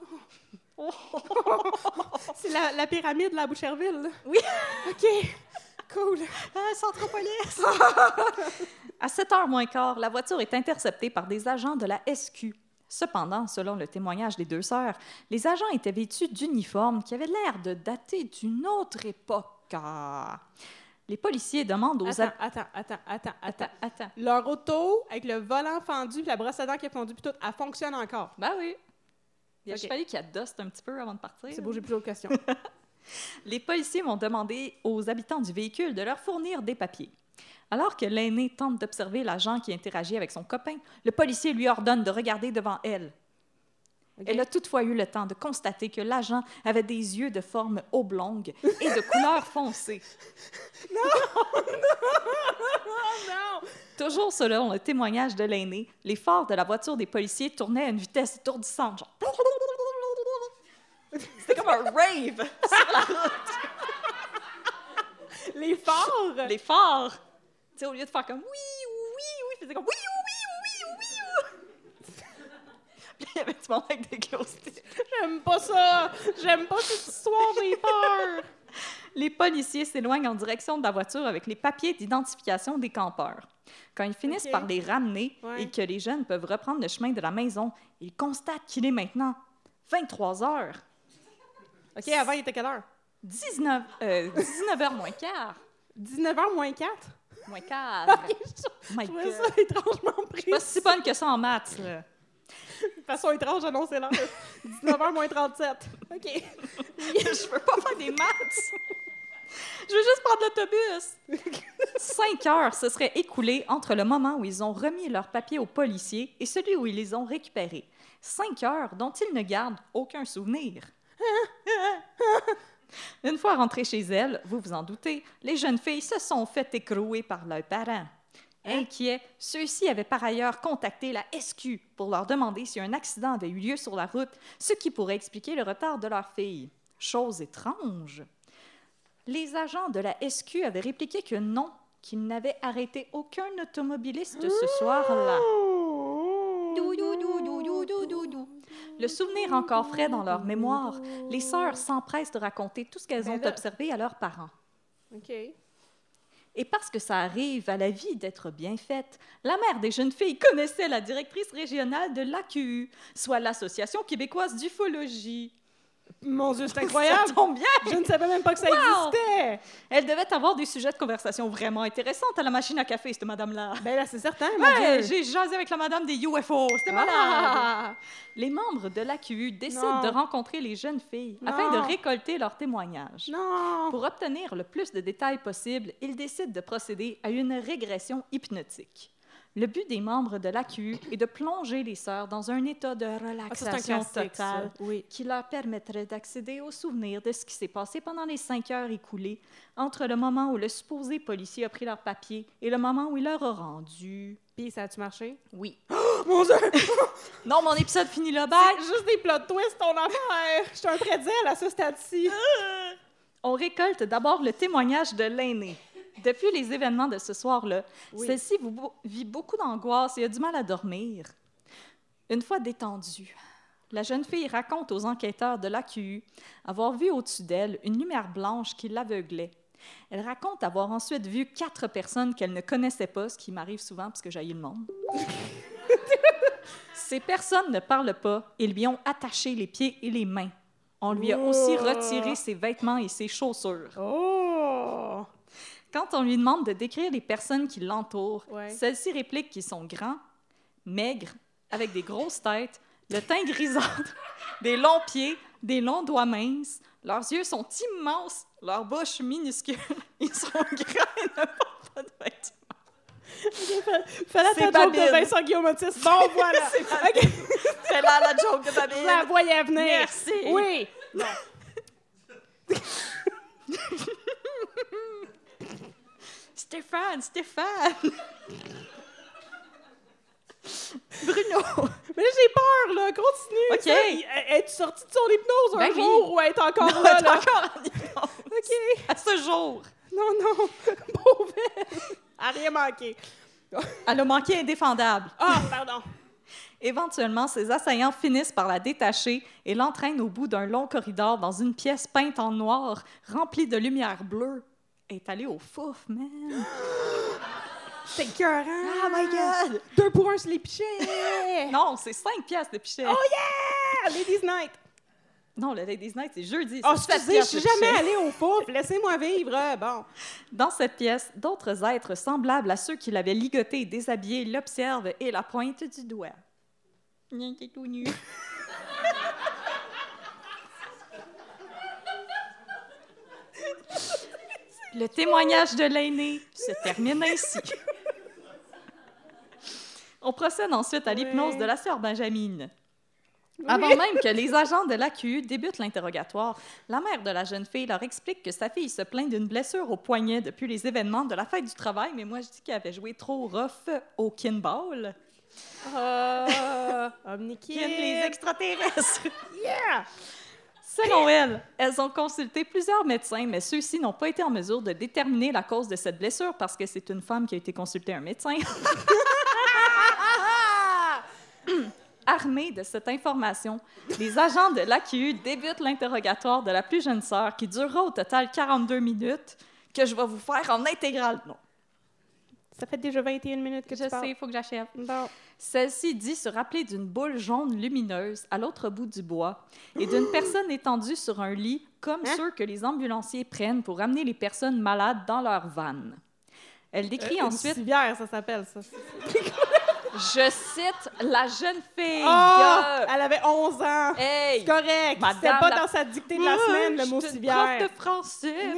[SPEAKER 3] C'est la, la pyramide de la Boucherville, là.
[SPEAKER 2] Oui.
[SPEAKER 3] OK. Cool.
[SPEAKER 2] Ah, Centropolis! À sept heures moins quart, la voiture est interceptée par des agents de la S Q. Cependant, selon le témoignage des deux sœurs, les agents étaient vêtus d'uniformes qui avaient l'air de dater d'une autre époque. Ah. Les policiers demandent aux...
[SPEAKER 3] Attends,
[SPEAKER 2] hab-
[SPEAKER 3] attends, attends, attends, attends.
[SPEAKER 2] Attends, attends.
[SPEAKER 3] Leur auto, avec le volant fendu puis la brosse à dents qui a fondu, puis tout, elle fonctionne encore.
[SPEAKER 2] Ben oui. Il a
[SPEAKER 3] Ok.
[SPEAKER 2] juste fallu qu'il adoste un petit peu avant de partir.
[SPEAKER 3] C'est beau, j'ai plus d'autres questions.
[SPEAKER 2] Les policiers vont demander aux habitants du véhicule de leur fournir des papiers. Alors que l'aîné tente d'observer l'agent qui interagit avec son copain, le policier lui ordonne de regarder devant elle.
[SPEAKER 3] OK?
[SPEAKER 2] Elle a toutefois eu le temps de constater que l'agent avait des yeux de forme oblongue et de couleur foncée.
[SPEAKER 3] Oh non!
[SPEAKER 2] Toujours selon le témoignage de l'aîné, les phares de la voiture des policiers tournaient à une vitesse étourdissante. Genre... C'était comme un rave sur la route.
[SPEAKER 3] Les phares!
[SPEAKER 2] Les phares, tu sais, au lieu de faire comme oui, oui, oui, ils faisaient comme oui, oui, oui, oui, oui. Puis il y avait du monde avec des glow sticks.
[SPEAKER 3] J'aime pas ça! J'aime pas cette histoire, j'ai peur!
[SPEAKER 2] Les policiers s'éloignent en direction de la voiture avec les papiers d'identification des campeurs. Quand ils finissent
[SPEAKER 3] OK.
[SPEAKER 2] par les ramener
[SPEAKER 3] Ouais.
[SPEAKER 2] et que les jeunes peuvent reprendre le chemin de la maison, ils constatent qu'il est maintenant vingt-trois heures.
[SPEAKER 3] OK, avant, il était quelle heure?
[SPEAKER 2] dix-neuf, euh, dix-neuf heures moins quart.
[SPEAKER 3] dix-neuf heures moins quatre?
[SPEAKER 2] Moins quatre.
[SPEAKER 3] Je
[SPEAKER 2] My
[SPEAKER 3] trouvais
[SPEAKER 2] God.
[SPEAKER 3] ça étrangement
[SPEAKER 2] Je suis pas
[SPEAKER 3] précis.
[SPEAKER 2] si bonne que ça en maths, là.
[SPEAKER 3] De façon étrange, annoncez l'heure. dix-neuf heures moins trente-sept. OK.
[SPEAKER 2] Je veux pas faire des maths. Je veux juste prendre l'autobus. Cinq heures se seraient écoulées entre le moment où ils ont remis leurs papiers aux policiers et celui où ils les ont récupérés. Cinq heures dont ils ne gardent aucun souvenir. Une fois rentrées chez elles, vous vous en doutez, les jeunes filles se sont fait écrouer par leurs parents. Inquiets, ceux-ci avaient par ailleurs contacté la S Q pour leur demander si un accident avait eu lieu sur la route, ce qui pourrait expliquer le retard de leur fille. Chose étrange. Les agents de la S Q avaient répliqué que non, qu'ils n'avaient arrêté aucun automobiliste ce soir-là. Dou, dou, dou, dou, dou, dou, dou, dou. Le souvenir encore frais dans leur mémoire, les sœurs s'empressent de raconter tout ce qu'elles
[SPEAKER 3] Ben
[SPEAKER 2] ont
[SPEAKER 3] là.
[SPEAKER 2] observé à leurs parents.
[SPEAKER 3] OK.
[SPEAKER 2] Et parce que ça arrive à la vie d'être bien faite, la mère des jeunes filles connaissait la directrice régionale de l'A Q U, soit l'Association québécoise d'ufologie.
[SPEAKER 3] Mon Dieu, c'est incroyable!
[SPEAKER 2] Ça tombe bien!
[SPEAKER 3] Je ne savais même pas que ça
[SPEAKER 2] Wow!
[SPEAKER 3] existait!
[SPEAKER 2] Elle devait avoir des sujets de conversation vraiment intéressants à la machine à café, cette madame-là.
[SPEAKER 3] Ben là, c'est certain, mon
[SPEAKER 2] Ouais,
[SPEAKER 3] Dieu!
[SPEAKER 2] j'ai jasé avec la madame des U F O, c'était malade!
[SPEAKER 3] Ah!
[SPEAKER 2] Les membres de l'A Q U décident
[SPEAKER 3] Non.
[SPEAKER 2] de rencontrer les jeunes filles
[SPEAKER 3] Non.
[SPEAKER 2] afin de récolter leurs témoignages.
[SPEAKER 3] Non!
[SPEAKER 2] Pour obtenir le plus de détails possible, ils décident de procéder à une régression hypnotique. Le but des membres de l'A Q U est de plonger les sœurs dans un état de
[SPEAKER 3] Ah, ça, c'est un
[SPEAKER 2] relaxation
[SPEAKER 3] classique, ça.
[SPEAKER 2] totale
[SPEAKER 3] Oui.
[SPEAKER 2] qui leur permettrait d'accéder aux souvenirs de ce qui s'est passé pendant les cinq heures écoulées entre le moment où le supposé policier a pris leur papier et le moment où il leur a rendu.
[SPEAKER 3] Puis, ça a-tu marché?
[SPEAKER 2] Oui.
[SPEAKER 3] Mon Dieu!
[SPEAKER 2] Non, mon épisode finit là, bye!
[SPEAKER 3] C'est juste des plot twists, ton affaire! Je suis un pretzel à ce stade-ci.
[SPEAKER 2] On récolte d'abord le témoignage de l'aînée. Depuis les événements de ce soir-là,
[SPEAKER 3] Oui.
[SPEAKER 2] celle-ci vous- vit beaucoup d'angoisse et a du mal à dormir. Une fois détendue, la jeune fille raconte aux enquêteurs de l'A Q U avoir vu au-dessus d'elle une lumière blanche qui l'aveuglait. Elle raconte avoir ensuite vu quatre personnes qu'elle ne connaissait pas, ce qui m'arrive souvent parce que j'haïs le monde. Ces personnes ne parlent pas et lui ont attaché les pieds et les mains. On lui a aussi
[SPEAKER 3] Oh.
[SPEAKER 2] retiré ses vêtements et ses chaussures.
[SPEAKER 3] Oh!
[SPEAKER 2] Quand on lui demande de décrire les personnes qui l'entourent,
[SPEAKER 3] Ouais.
[SPEAKER 2] celles-ci répliquent qu'ils sont grands, maigres, avec des grosses têtes, le teint grisâtre, des longs pieds, des longs doigts minces. Leurs yeux sont immenses, leur bouche minuscule. Ils sont grands et ne portent pas de vêtements.
[SPEAKER 3] Fallait
[SPEAKER 2] C'est
[SPEAKER 3] ta joke de
[SPEAKER 2] Babine.
[SPEAKER 3] Vincent Guillaume Otis. Bon, voilà!
[SPEAKER 2] C'est Babine. Fais là la joke de
[SPEAKER 3] Je la
[SPEAKER 2] Babine.
[SPEAKER 3] voyais venir.
[SPEAKER 2] Merci.
[SPEAKER 3] Oui!
[SPEAKER 2] Stéphane, Stéphane. Bruno.
[SPEAKER 3] Mais là, j'ai peur, là. Continue.
[SPEAKER 2] OK.
[SPEAKER 3] Ça, il- Es-tu sortie de son hypnose un
[SPEAKER 2] Ben oui.
[SPEAKER 3] jour ou elle est encore
[SPEAKER 2] Non,
[SPEAKER 3] là,
[SPEAKER 2] elle est
[SPEAKER 3] là?
[SPEAKER 2] encore en hypnose.
[SPEAKER 3] OK.
[SPEAKER 2] À ce jour.
[SPEAKER 3] Non, non. Pauvre elle. Elle a rien manqué.
[SPEAKER 2] Elle a manqué indéfendable.
[SPEAKER 3] Ah, pardon.
[SPEAKER 2] Éventuellement, ses assaillants finissent par la détacher et l'entraînent au bout d'un long corridor dans une pièce peinte en noir, remplie de lumière bleue. Elle est allée au fouf, man.
[SPEAKER 3] C'est écœurant.
[SPEAKER 2] Oh my God!
[SPEAKER 3] Deux pour un sur les pichets.
[SPEAKER 2] Non, c'est cinq pièces de pichet.
[SPEAKER 3] Oh yeah! Ladies Night.
[SPEAKER 2] Non, le Ladies Night, c'est jeudi.
[SPEAKER 3] Oh,
[SPEAKER 2] c'est sept
[SPEAKER 3] excusez, je
[SPEAKER 2] pièces
[SPEAKER 3] suis
[SPEAKER 2] de
[SPEAKER 3] jamais
[SPEAKER 2] pichet.
[SPEAKER 3] allée au fouf. Laissez-moi vivre. Euh, Bon.
[SPEAKER 2] Dans cette pièce, d'autres êtres semblables à ceux qui l'avaient ligoté et déshabillé l'observent et la pointent du doigt. Nien, t'es tout nu. Le témoignage de l'aîné se termine ainsi. On procède ensuite à l'hypnose
[SPEAKER 3] Ouais.
[SPEAKER 2] de la sœur Benjamine. Avant même que les agents de l'A Q U débutent l'interrogatoire, la mère de la jeune fille leur explique que sa fille se plaint d'une blessure au poignet depuis les événements de la fête du travail, mais moi je dis qu'elle avait joué trop rough au kinball.
[SPEAKER 3] Euh, Omnikid.
[SPEAKER 2] Kin les extraterrestres.
[SPEAKER 3] Yeah!
[SPEAKER 2] Selon elle, elles ont consulté plusieurs médecins, mais ceux-ci n'ont pas été en mesure de déterminer la cause de cette blessure parce que c'est une femme qui a été consulter un médecin. Armés de cette information, les agents de l'A Q U débutent l'interrogatoire de la plus jeune sœur qui durera au total quarante-deux minutes, que je vais vous faire en intégrale. Non,
[SPEAKER 3] Ça fait déjà vingt et une minutes que
[SPEAKER 2] je
[SPEAKER 3] tu parles.
[SPEAKER 2] sais, il faut que j'achève.
[SPEAKER 3] Bon.
[SPEAKER 2] Celle-ci dit se rappeler d'une boule jaune lumineuse à l'autre bout du bois et d'une personne étendue sur un lit comme
[SPEAKER 3] Hein?
[SPEAKER 2] ceux que les ambulanciers prennent pour amener les personnes malades dans leur van. Elle décrit
[SPEAKER 3] Euh,
[SPEAKER 2] ensuite...
[SPEAKER 3] Une civière, ça s'appelle, ça.
[SPEAKER 2] Je cite la jeune fille.
[SPEAKER 3] Oh!
[SPEAKER 2] euh,
[SPEAKER 3] Elle avait onze ans.
[SPEAKER 2] Hey!
[SPEAKER 3] C'est correct.
[SPEAKER 2] Madame
[SPEAKER 3] C'était pas
[SPEAKER 2] la-
[SPEAKER 3] dans sa dictée de la
[SPEAKER 2] Ouais,
[SPEAKER 3] semaine, le
[SPEAKER 2] je
[SPEAKER 3] mot
[SPEAKER 2] suis une
[SPEAKER 3] civière.
[SPEAKER 2] prof de français.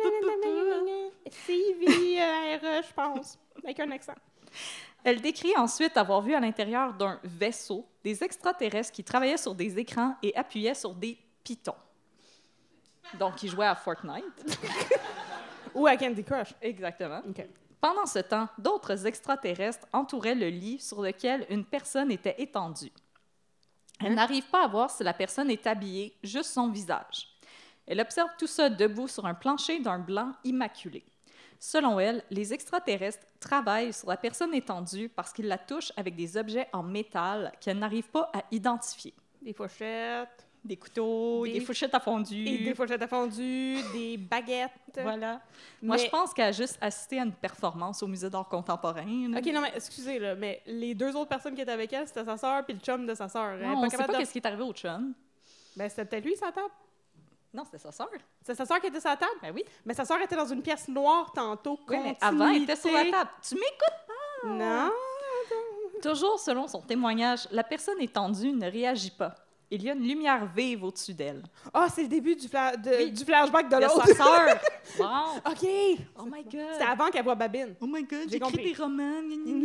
[SPEAKER 3] C I V R E, je pense, avec un accent.
[SPEAKER 2] Elle décrit ensuite avoir vu à l'intérieur d'un vaisseau des extraterrestres qui travaillaient sur des écrans et appuyaient sur des pitons. Donc, ils jouaient à Fortnite.
[SPEAKER 3] Ou à Candy Crush.
[SPEAKER 2] Exactement.
[SPEAKER 3] OK.
[SPEAKER 2] Pendant ce temps, d'autres extraterrestres entouraient le lit sur lequel une personne était étendue. Elle
[SPEAKER 3] Hein?
[SPEAKER 2] n'arrive pas à voir si la personne est habillée, juste son visage. Elle observe tout ça debout sur un plancher d'un blanc immaculé. Selon elle, les extraterrestres travaillent sur la personne étendue parce qu'ils la touchent avec des objets en métal qu'elle n'arrive pas à identifier.
[SPEAKER 3] Des fourchettes.
[SPEAKER 2] Des couteaux, des,
[SPEAKER 3] Des-
[SPEAKER 2] fourchettes à fondu.
[SPEAKER 3] Et des fourchettes à fondu, des baguettes.
[SPEAKER 2] Voilà. Moi,
[SPEAKER 3] Mais-
[SPEAKER 2] je pense qu'elle a juste assisté à une performance au Musée d'art contemporain. là.
[SPEAKER 3] OK, non, mais excusez, là, mais les deux autres personnes qui étaient avec elle, c'était sa sœur puis le chum de sa sœur. Elle est
[SPEAKER 2] Non, on ne sait
[SPEAKER 3] capable
[SPEAKER 2] pas
[SPEAKER 3] de-
[SPEAKER 2] ce qui est arrivé au chum.
[SPEAKER 3] Ben, c'était peut-être lui, sa table.
[SPEAKER 2] Non, c'était sa sœur.
[SPEAKER 3] C'est sa sœur qui était sur la table?
[SPEAKER 2] Ben oui.
[SPEAKER 3] Mais sa sœur était dans une pièce noire tantôt.
[SPEAKER 2] Oui, mais avant, elle était sur la
[SPEAKER 3] Continuité.
[SPEAKER 2] table. Tu m'écoutes?
[SPEAKER 3] Non.
[SPEAKER 2] Toujours selon son témoignage, la personne étendue ne réagit pas. Il y a une lumière vive au-dessus d'elle.
[SPEAKER 3] Ah, c'est le début du, fla- de-
[SPEAKER 2] Oui.
[SPEAKER 3] du flashback de
[SPEAKER 2] Il y a
[SPEAKER 3] l'autre.
[SPEAKER 2] sa sœur. Wow.
[SPEAKER 3] OK.
[SPEAKER 2] Oh my God.
[SPEAKER 3] C'était avant qu'elle voit Babine.
[SPEAKER 2] Oh my God,
[SPEAKER 3] J'ai
[SPEAKER 2] j'écris
[SPEAKER 3] compris.
[SPEAKER 2] des romans.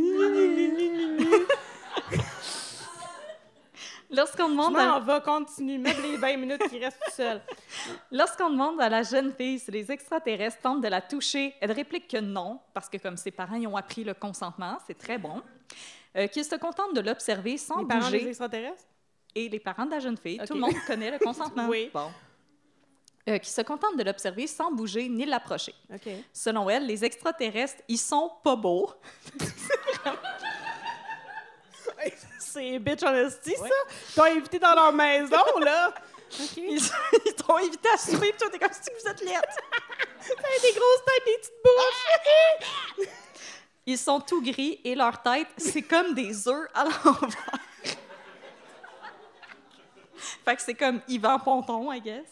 [SPEAKER 2] Lorsqu'on
[SPEAKER 3] Je
[SPEAKER 2] demande, à...
[SPEAKER 3] m'en va, continue. Meuble les vingt minutes qui restent tout seul.
[SPEAKER 2] Lorsqu'on demande à la jeune fille si les extraterrestres tentent de la toucher, elle réplique que non, parce que comme ses parents y ont appris le consentement, c'est très bon, euh, qu'ils se contentent de l'observer sans
[SPEAKER 3] Les parents des
[SPEAKER 2] bouger.
[SPEAKER 3] extraterrestres?
[SPEAKER 2] Et les parents de la jeune fille,
[SPEAKER 3] Ok.
[SPEAKER 2] tout le monde connaît le consentement.
[SPEAKER 3] Oui.
[SPEAKER 2] Bon. Euh, qui se contentent de l'observer sans bouger ni l'approcher.
[SPEAKER 3] OK.
[SPEAKER 2] Selon elle, les extraterrestres, ils sont pas beaux.
[SPEAKER 3] C'est bitch honesty,
[SPEAKER 2] Ouais.
[SPEAKER 3] ça? T'as invité dans leur maison, là? OK.
[SPEAKER 2] Ils, ils t'ont invité à souper, puis toi, t'es comme si vous êtes lettres.
[SPEAKER 3] T'as des grosses têtes, des petites bouches.
[SPEAKER 2] Ils sont tout gris et leur tête, c'est comme des œufs à l'envers. Fait que c'est comme Yvan Ponton, I guess.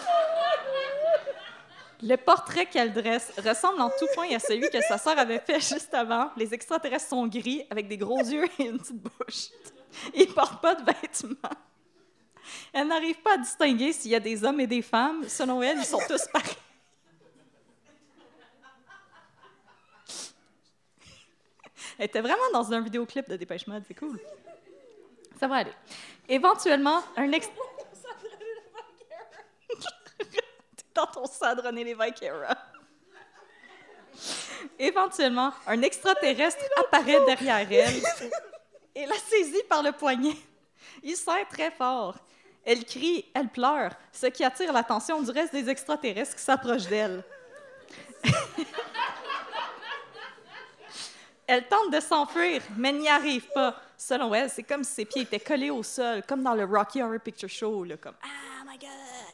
[SPEAKER 2] Le portrait qu'elle dresse ressemble en tout point à celui que sa sœur avait fait juste avant. Les extraterrestres sont gris, avec des gros yeux et une petite bouche. Ils ne portent pas de vêtements. Elle n'arrive pas à distinguer s'il y a des hommes et des femmes. Selon elle, ils sont tous pareils. Elle était vraiment dans un vidéoclip de Dépêche Mode, c'est cool. Ça va aller. Éventuellement, un ex... T'es dans ton sang de René Lévesque era. Éventuellement, un extraterrestre apparaît derrière elle et la saisit par le poignet. Il serre très fort. Elle crie, elle pleure, ce qui attire l'attention du reste des extraterrestres qui s'approchent d'elle. Elle tente de s'enfuir, mais n'y arrive pas. Selon elle, c'est comme si ses pieds étaient collés au sol, comme dans le Rocky Horror Picture Show, là, comme « Ah, my God! »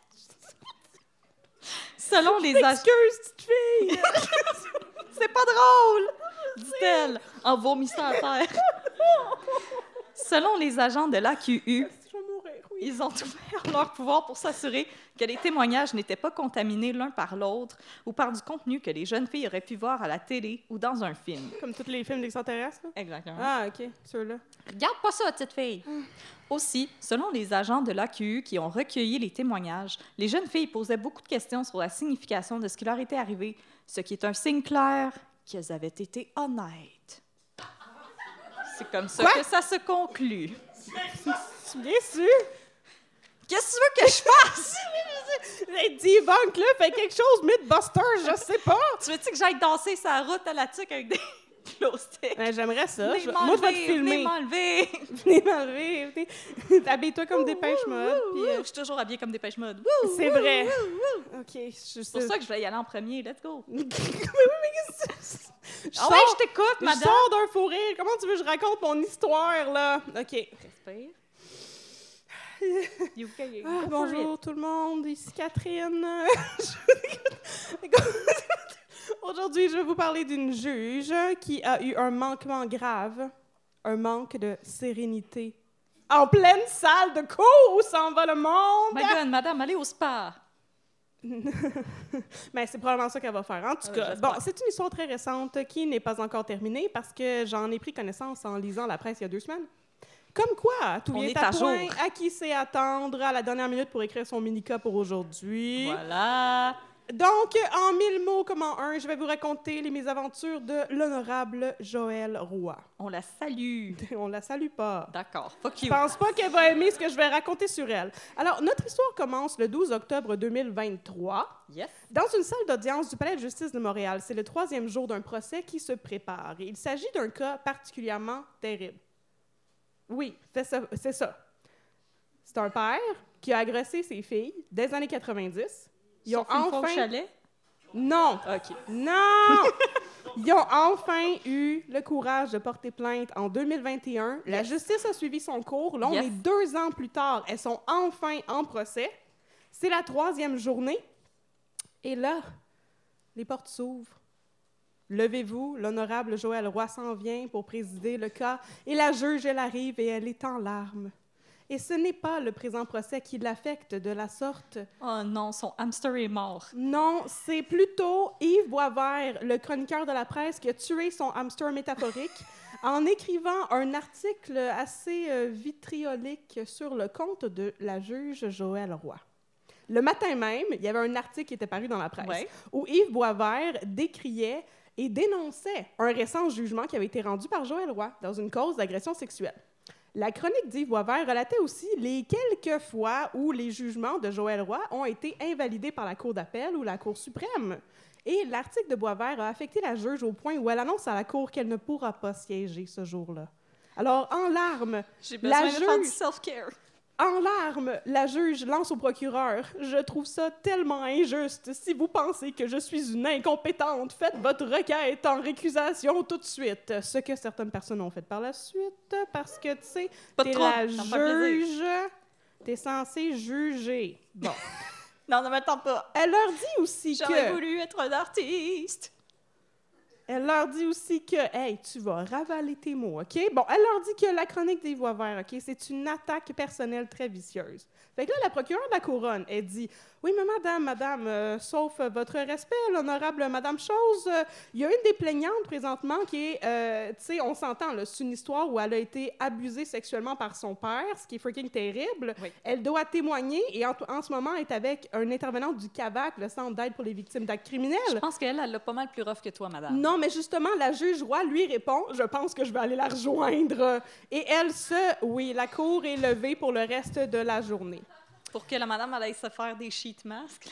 [SPEAKER 2] Selon les agents...
[SPEAKER 3] Excuse, petite fille!
[SPEAKER 2] C'est pas drôle, dit-elle, en vomissant à terre. Selon les agents de l'A Q U,
[SPEAKER 3] Je vais mourir, oui.
[SPEAKER 2] ils ont tout fait en leur pouvoir pour s'assurer que les témoignages n'étaient pas contaminés l'un par l'autre ou par du contenu que les jeunes filles auraient pu voir à la télé ou dans un film.
[SPEAKER 3] Comme tous les films d'extraterrestres, là?
[SPEAKER 2] Exactement.
[SPEAKER 3] Ah, OK, ceux-là.
[SPEAKER 2] Regarde pas ça, petite fille. Aussi, selon les agents de l'A Q U qui ont recueilli les témoignages, les jeunes filles posaient beaucoup de questions sur la signification de ce qui leur était arrivé, ce qui est un signe clair qu'elles avaient été honnêtes. C'est comme ça
[SPEAKER 3] Quoi?
[SPEAKER 2] que ça se conclut.
[SPEAKER 3] Tu bien sûr?
[SPEAKER 2] Qu'est-ce que tu veux que je fasse?
[SPEAKER 3] Les debunk, là, fait quelque chose, Mythbusters, je sais pas.
[SPEAKER 2] Tu veux-tu que j'aille danser sa route à la tuque avec des glow sticks?
[SPEAKER 3] Ben, j'aimerais ça.
[SPEAKER 2] Venez
[SPEAKER 3] Je- Moi, je vais te
[SPEAKER 2] m'enlever,
[SPEAKER 3] filmer.
[SPEAKER 2] venez m'enlever.
[SPEAKER 3] Venez m'enlever. venez- Habille-toi comme Dépêche Mode.
[SPEAKER 2] Wouh,
[SPEAKER 3] puis,
[SPEAKER 2] wouh,
[SPEAKER 3] euh,
[SPEAKER 2] Je suis toujours habillée comme Dépêche Mode. Wouh,
[SPEAKER 3] C'est
[SPEAKER 2] wouh,
[SPEAKER 3] vrai.
[SPEAKER 2] wouh, wouh.
[SPEAKER 3] OK, je
[SPEAKER 2] C'est pour ça que je vais y aller en premier. Let's go.
[SPEAKER 3] mais oui, mais qu'est-ce que c'est? Je
[SPEAKER 2] Ah ouais,
[SPEAKER 3] sors-
[SPEAKER 2] je t'écoute,
[SPEAKER 3] Je
[SPEAKER 2] madame.
[SPEAKER 3] sors d'un fou rire. Comment tu veux que je raconte mon histoire, là? OK.
[SPEAKER 2] Respire. You can- you
[SPEAKER 3] Ah,
[SPEAKER 2] go for it.
[SPEAKER 3] bonjour tout le monde, ici Catherine. Aujourd'hui, je vais vous parler d'une juge qui a eu un manquement grave, un manque de sérénité. En pleine salle de cours où s'en va le monde.
[SPEAKER 2] My God, madame, allez au spa.
[SPEAKER 3] Mais c'est probablement ça qu'elle va faire. En tout
[SPEAKER 2] Ah,
[SPEAKER 3] cas,
[SPEAKER 2] j'espère.
[SPEAKER 3] bon, c'est une histoire très récente qui n'est pas encore terminée parce que j'en ai pris connaissance en lisant la presse il y a deux semaines. Comme quoi, tout
[SPEAKER 2] On
[SPEAKER 3] vient
[SPEAKER 2] est
[SPEAKER 3] à
[SPEAKER 2] à
[SPEAKER 3] point,
[SPEAKER 2] jour.
[SPEAKER 3] à qui sait attendre à la dernière minute pour écrire son mini-cas pour aujourd'hui.
[SPEAKER 2] Voilà.
[SPEAKER 3] Donc, en mille mots comme en un, je vais vous raconter les mésaventures de l'honorable Joëlle Roy.
[SPEAKER 2] On la salue.
[SPEAKER 3] On la salue pas.
[SPEAKER 2] D'accord. Fuck
[SPEAKER 3] Je
[SPEAKER 2] you.
[SPEAKER 3] pense pas qu'elle va aimer ce que je vais raconter sur elle. Alors, notre histoire commence le douze octobre deux mille vingt-trois.
[SPEAKER 2] Yes.
[SPEAKER 3] Dans une salle d'audience du Palais de justice de Montréal, c'est le troisième jour d'un procès qui se prépare. Et il s'agit d'un cas particulièrement terrible. Oui, c'est ça. C'est ça. C'est un père qui a agressé ses filles dès les années quatre-vingt-dix. Ils ont
[SPEAKER 2] Sauf une fois au
[SPEAKER 3] enfin...
[SPEAKER 2] chalet.
[SPEAKER 3] Non!
[SPEAKER 2] OK.
[SPEAKER 3] Non! Ils ont enfin eu le courage de porter plainte en deux mille vingt et un. La
[SPEAKER 2] Yes.
[SPEAKER 3] justice a suivi son cours. Là, on
[SPEAKER 2] Yes.
[SPEAKER 3] est deux ans plus tard. Elles sont enfin en procès. C'est la troisième journée. Et là, les portes s'ouvrent. Levez-vous, l'honorable Joëlle Roy s'en vient pour présider le cas. Et la juge, elle arrive et elle est en larmes. Et ce n'est pas le présent procès qui l'affecte de la sorte.
[SPEAKER 2] Oh non, son hamster est mort.
[SPEAKER 3] Non, c'est plutôt Yves Boisvert, le chroniqueur de la presse, qui a tué son hamster métaphorique en écrivant un article assez euh, vitriolique sur le compte de la juge Joëlle Roy. Le matin même, il y avait un article qui était paru dans la presse
[SPEAKER 2] Ouais.
[SPEAKER 3] où Yves Boisvert décriait et dénonçait un récent jugement qui avait été rendu par Joëlle Roy dans une cause d'agression sexuelle. La chronique d'Yves Boisvert relatait aussi les quelques fois où les jugements de Joëlle Roy ont été invalidés par la Cour d'appel ou la Cour suprême. Et l'article de Boisvert a affecté la juge au point où elle annonce à la Cour qu'elle ne pourra pas siéger ce jour-là. Alors, en larmes,
[SPEAKER 2] J'ai
[SPEAKER 3] La
[SPEAKER 2] besoin de faire du
[SPEAKER 3] juge-
[SPEAKER 2] self-care.
[SPEAKER 3] en larmes, la juge lance au procureur « Je trouve ça tellement injuste. Si vous pensez que je suis une incompétente, faites votre requête en récusation tout de suite. » Ce que certaines personnes ont fait par la suite, parce que, tu sais,
[SPEAKER 2] Pas de
[SPEAKER 3] t'es
[SPEAKER 2] trouble,
[SPEAKER 3] la
[SPEAKER 2] ça me fait plaisir.
[SPEAKER 3] juge, t'es censée juger. Bon.
[SPEAKER 2] Non, ne m'attends pas.
[SPEAKER 3] Elle leur dit aussi
[SPEAKER 2] J'aurais
[SPEAKER 3] que...
[SPEAKER 2] voulu être un artiste.
[SPEAKER 3] Elle leur dit aussi que, hey, tu vas ravaler tes mots, OK? Bon, elle leur dit que la chronique des voix vertes, OK, c'est une attaque personnelle très vicieuse. Fait que là, la procureure de la Couronne, elle dit, oui, mais madame, madame, euh, sauf euh, votre respect, l'honorable madame Chose, euh, il y a une des plaignantes présentement qui est, euh, tu sais, on s'entend, là, c'est une histoire où elle a été abusée sexuellement par son père, ce qui est freaking terrible.
[SPEAKER 2] Oui.
[SPEAKER 3] Elle doit témoigner et en, en ce moment, elle est avec un intervenant du C A V A C, le Centre d'aide pour les victimes d'actes criminels.
[SPEAKER 2] Je pense qu'elle, elle l'a pas mal plus rough que toi, madame.
[SPEAKER 3] Non, mais justement, la juge Roy lui répond « Je pense que je vais aller la rejoindre. » Et elle se... Oui, la cour est levée pour le reste de la journée.
[SPEAKER 2] Pour que la madame elle aille se faire des sheet masks.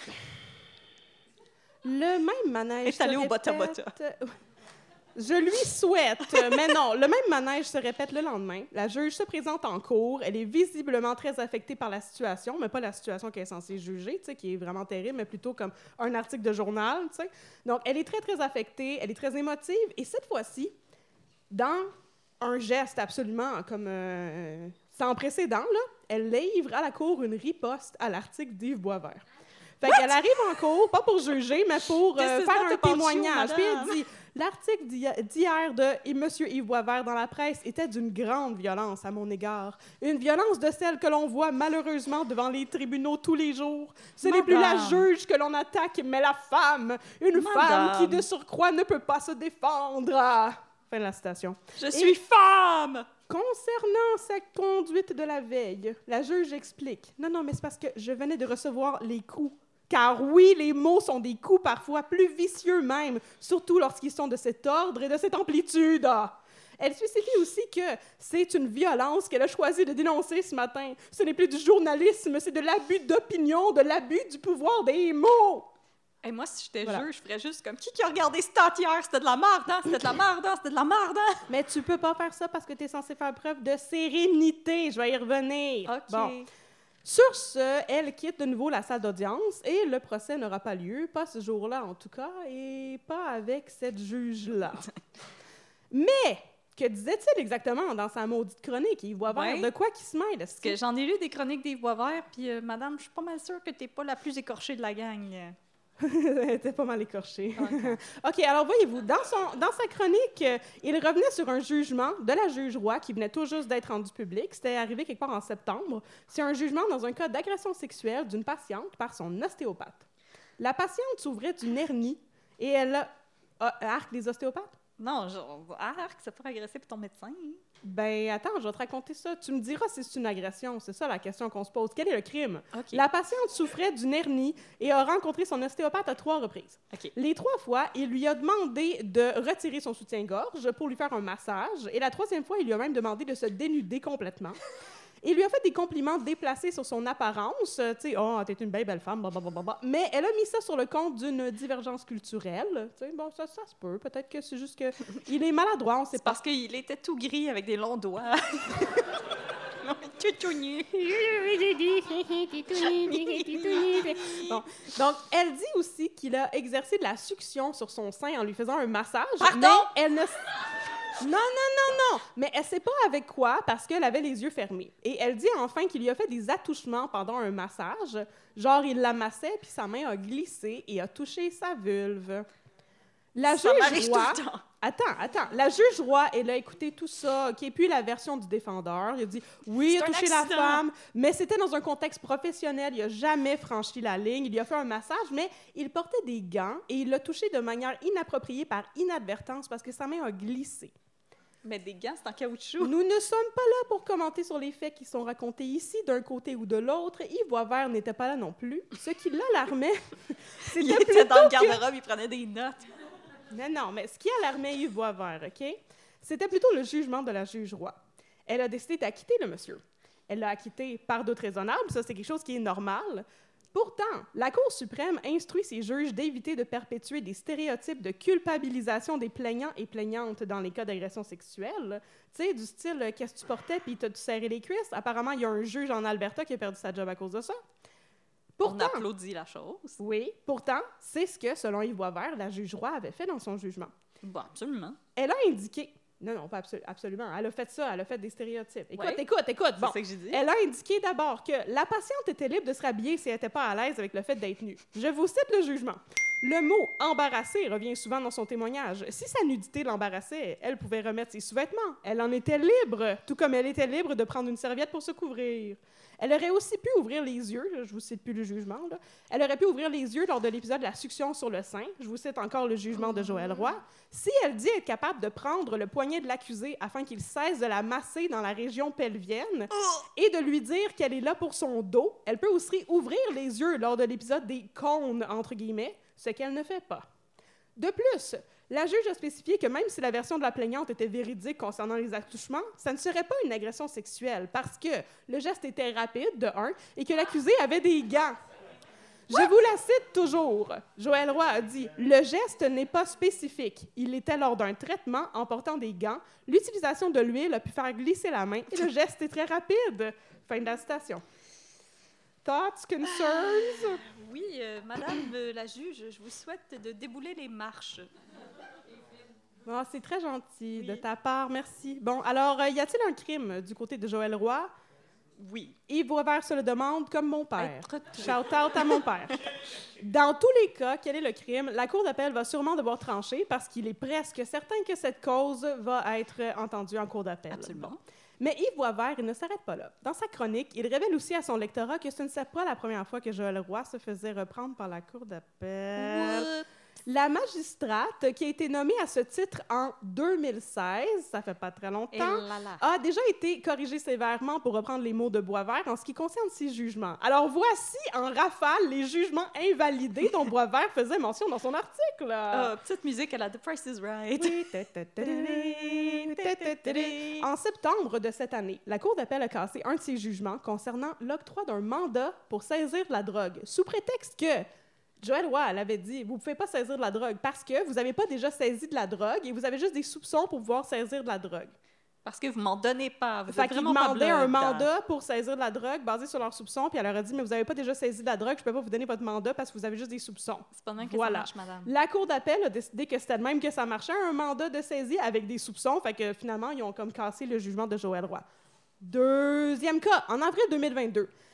[SPEAKER 3] Le même manège
[SPEAKER 2] Elle est allée
[SPEAKER 3] se
[SPEAKER 2] au Bota
[SPEAKER 3] répète-
[SPEAKER 2] Bota.
[SPEAKER 3] Je lui souhaite, mais non, le même manège se répète le lendemain. La juge se présente en cours. Elle est visiblement très affectée par la situation, mais pas la situation qu'elle est censée juger, tu sais, qui est vraiment terrible, mais plutôt comme un article de journal, tu sais. Donc, elle est très, très affectée, elle est très émotive, et cette fois-ci, dans un geste absolument comme euh, sans précédent, là, elle livre à la cour une riposte à l'article d'Yves Boisvert. Fait qu'elle arrive en cours, pas pour juger, mais pour euh,
[SPEAKER 2] This is
[SPEAKER 3] faire
[SPEAKER 2] not
[SPEAKER 3] un
[SPEAKER 2] about you,
[SPEAKER 3] témoignage. Puis elle
[SPEAKER 2] madame.
[SPEAKER 3] dit, l'article d'hi- d'hier de M. Yves Boisvert dans la presse était d'une grande violence à mon égard. Une violence de celle que l'on voit malheureusement devant les tribunaux tous les jours. Ce n'est plus la
[SPEAKER 2] Madame.
[SPEAKER 3] juge que l'on attaque, mais la femme. Une
[SPEAKER 2] Madame.
[SPEAKER 3] femme qui, de surcroît, ne peut pas se défendre. Ah. Fin de la citation.
[SPEAKER 2] Je suis femme!
[SPEAKER 3] Concernant sa conduite de la veille, la juge explique. Non, non, mais c'est parce que je venais de recevoir les coups. Car oui, les mots sont des coups parfois plus vicieux même, surtout lorsqu'ils sont de cet ordre et de cette amplitude. Ah. Elle spécifie aussi que c'est une violence qu'elle a choisi de dénoncer ce matin. Ce n'est plus du journalisme, c'est de l'abus d'opinion, de l'abus du pouvoir des mots.
[SPEAKER 2] Et moi, si j'étais
[SPEAKER 3] Voilà.
[SPEAKER 2] juge, je ferais juste comme qui qui a regardé Stat hier? C'était de la merde, hein? C'était de la merde, hein? C'était de la merde, hein?
[SPEAKER 3] Mais tu peux pas faire ça parce que tu es censé faire preuve de sérénité. Je vais y revenir.
[SPEAKER 2] OK.
[SPEAKER 3] Bon. Sur ce, elle quitte de nouveau la salle d'audience et le procès n'aura pas lieu, pas ce jour-là en tout cas, et pas avec cette juge-là. Mais, que disait-il exactement dans sa maudite chronique? Il voit
[SPEAKER 2] Ouais.
[SPEAKER 3] de quoi qui se mêle? Est-ce
[SPEAKER 2] Parce que j'en ai lu des chroniques des voix verts, puis euh, madame, je suis pas mal sûre que t'es pas la plus écorchée de la gang.
[SPEAKER 3] Elle était pas mal écorchée. OK, alors voyez-vous, dans, son, dans sa chronique, euh, il revenait sur un jugement de la juge Roy qui venait tout juste d'être rendu public. C'était arrivé quelque part en septembre. C'est un jugement dans un cas d'agression sexuelle d'une patiente par son ostéopathe. La patiente souffrait d'une hernie et elle a... Ah, arc des ostéopathes?
[SPEAKER 2] Non, genre, arc, c'est pas agressé pour ton médecin. Hein?
[SPEAKER 3] Ben, attends, je vais te raconter ça. Tu me diras si c'est une agression. C'est ça la question qu'on se pose. Quel est le crime?
[SPEAKER 2] Okay.
[SPEAKER 3] La patiente souffrait d'une hernie et a rencontré son ostéopathe à trois reprises.
[SPEAKER 2] Okay.
[SPEAKER 3] Les trois fois, il lui a demandé de retirer son soutien-gorge pour lui faire un massage. Et la troisième fois, il lui a même demandé de se dénuder complètement. Il lui a fait des compliments déplacés sur son apparence. Tu sais, « Oh, t'es une belle, belle femme, blablabla. » Mais elle a mis ça sur le compte d'une divergence culturelle. Tu sais, bon, ça, ça se peut. Peut-être que c'est juste qu'il est maladroit, on sait
[SPEAKER 2] c'est
[SPEAKER 3] pas.
[SPEAKER 2] Parce qu'il était tout gris avec des longs doigts. Tout tout nu.
[SPEAKER 3] Bon. Donc, elle dit aussi qu'il a exercé de la succion sur son sein en lui faisant un massage.
[SPEAKER 2] Pardon?
[SPEAKER 3] Mais elle ne... Non, non, non, non! Mais elle sait pas avec quoi parce qu'elle avait les yeux fermés. Et elle dit enfin qu'il lui a fait des attouchements pendant un massage. Genre, il la massait, puis sa main a glissé et a touché sa vulve. La
[SPEAKER 2] Ça
[SPEAKER 3] juge
[SPEAKER 2] m'arrive
[SPEAKER 3] Roy...
[SPEAKER 2] tout le temps.
[SPEAKER 3] Attends, attends. La juge Roy, elle a écouté tout ça, OK? Puis la version du défendeur, il a dit « Oui, il a
[SPEAKER 2] C'est un
[SPEAKER 3] touché la
[SPEAKER 2] accident.
[SPEAKER 3] femme, mais c'était dans un contexte professionnel. Il a jamais franchi la ligne. Il lui a fait un massage, mais il portait des gants et il l'a touché de manière inappropriée par inadvertance parce que sa main a glissé. »
[SPEAKER 2] Mais des gants, c'est en caoutchouc.
[SPEAKER 3] Nous ne sommes pas là pour commenter sur les faits qui sont racontés ici, d'un côté ou de l'autre. Yves Boisvert n'était pas là non plus. Ce qui l'alarmait, c'était
[SPEAKER 2] Il était
[SPEAKER 3] plutôt
[SPEAKER 2] dans le
[SPEAKER 3] que-
[SPEAKER 2] garde-robe, il prenait des notes.
[SPEAKER 3] Non, non, mais ce qui alarmait Yves Boisvert, OK, c'était plutôt le jugement de la juge Roy. Elle a décidé d'acquitter le monsieur. Elle l'a acquitté par doute raisonnable, ça c'est quelque chose qui est normal. Pourtant, la Cour suprême instruit ses juges d'éviter de perpétuer des stéréotypes de culpabilisation des plaignants et plaignantes dans les cas d'agression sexuelle. Tu sais, du style euh, « Qu'est-ce que tu portais? » Puis t'as-tu serré les cuisses? Apparemment, il y a un juge en Alberta qui a perdu sa job à cause de ça.
[SPEAKER 2] On
[SPEAKER 3] Pourtant,
[SPEAKER 2] applaudit la chose.
[SPEAKER 3] oui, pourtant, c'est ce que, selon Yves Boisvert, la juge Roy avait fait dans son jugement.
[SPEAKER 2] Bon, absolument.
[SPEAKER 3] Elle a indiqué... Non, non, pas absolu- absolument. Elle a fait ça, elle a fait des stéréotypes. Écoute,
[SPEAKER 2] Ouais.
[SPEAKER 3] écoute, écoute. Bon,
[SPEAKER 2] C'est ça que j'ai dit.
[SPEAKER 3] elle a indiqué d'abord que la patiente était libre de se rhabiller si elle n'était pas à l'aise avec le fait d'être nue. Je vous cite le jugement. Le mot « embarrassé » revient souvent dans son témoignage. Si sa nudité l'embarrassait, elle pouvait remettre ses sous-vêtements. Elle en était libre, tout comme elle était libre de prendre une serviette pour se couvrir. Elle aurait aussi pu ouvrir les yeux, je vous cite plus le jugement, là. Elle aurait pu ouvrir les yeux lors de l'épisode de la succion sur le sein, je vous cite encore le jugement de Joël Roy, si elle dit être capable de prendre le poignet de l'accusé afin qu'il cesse de la masser dans la région pelvienne et de lui dire qu'elle est là pour son dos. Elle peut aussi ouvrir les yeux lors de l'épisode des cônes, entre guillemets, ce qu'elle ne fait pas. De plus, la juge a spécifié que même si la version de la plaignante était véridique concernant les attouchements, ça ne serait pas une agression sexuelle parce que le geste était rapide, de un, et que l'accusé avait des gants. Je vous la cite toujours. Joël Roy a dit « Le geste n'est pas spécifique. Il était lors d'un traitement en portant des gants. L'utilisation de l'huile a pu faire glisser la main et le geste est très rapide. » Fin de la citation. Thoughts, concerns?
[SPEAKER 2] Oui, euh, Madame euh, la juge, je vous souhaite de débouler les marches.
[SPEAKER 3] Ah, c'est très gentil
[SPEAKER 2] Oui.
[SPEAKER 3] de ta part, merci. Bon, alors, euh, y a-t-il un crime du côté de Joël Roy?
[SPEAKER 2] Oui.
[SPEAKER 3] Yves Boisvert se le demande comme mon père.
[SPEAKER 2] Être tué.
[SPEAKER 3] Shout-out à mon père. Dans tous les cas, quel est le crime? La Cour d'appel va sûrement devoir trancher parce qu'il est presque certain que cette cause va être entendue en Cour d'appel.
[SPEAKER 2] Absolument.
[SPEAKER 3] Bon. Mais Yves Boisvert, il ne s'arrête pas là. Dans sa chronique, il révèle aussi à son lectorat que ce ne serait pas la première fois que Joël Roy se faisait reprendre par la Cour d'appel.
[SPEAKER 2] What?
[SPEAKER 3] La magistrate, qui a été nommée à ce titre en deux mille seize, ça fait pas très
[SPEAKER 2] Et
[SPEAKER 3] longtemps,
[SPEAKER 2] là là.
[SPEAKER 3] a déjà été corrigée sévèrement pour reprendre les mots de Boisvert en ce qui concerne ses jugements. Alors voici en rafale les jugements invalidés dont Boisvert faisait mention dans son article.
[SPEAKER 2] Ah, petite musique à la The Price is Right.
[SPEAKER 3] Oui. Ta-ta-ta-ta-ta-ta. Ta-ta-ta-ta. En septembre de cette année, la Cour d'appel a cassé un de ses jugements concernant l'octroi d'un mandat pour saisir de la drogue, sous prétexte que Joël Roy, elle avait dit, vous ne pouvez pas saisir de la drogue parce que vous n'avez pas déjà saisi de la drogue et vous avez juste des soupçons pour pouvoir saisir de la drogue.
[SPEAKER 2] Parce que vous m'en donnez pas. Vous
[SPEAKER 3] Fait
[SPEAKER 2] êtes
[SPEAKER 3] qu'ils
[SPEAKER 2] vraiment pas
[SPEAKER 3] demandaient un
[SPEAKER 2] blood.
[SPEAKER 3] mandat pour saisir de la drogue basé sur leurs soupçons, puis elle leur a dit, mais vous n'avez pas déjà saisi de la drogue, je ne peux pas vous donner votre mandat parce que vous avez juste des soupçons.
[SPEAKER 2] C'est pas de même que
[SPEAKER 3] Voilà.
[SPEAKER 2] ça marche, madame.
[SPEAKER 3] La Cour d'appel a décidé que c'était de même que ça marchait, un mandat de saisie avec des soupçons, fait que finalement, ils ont comme cassé le jugement de Joël Roy. Deuxième cas, en avril deux mille vingt-deux.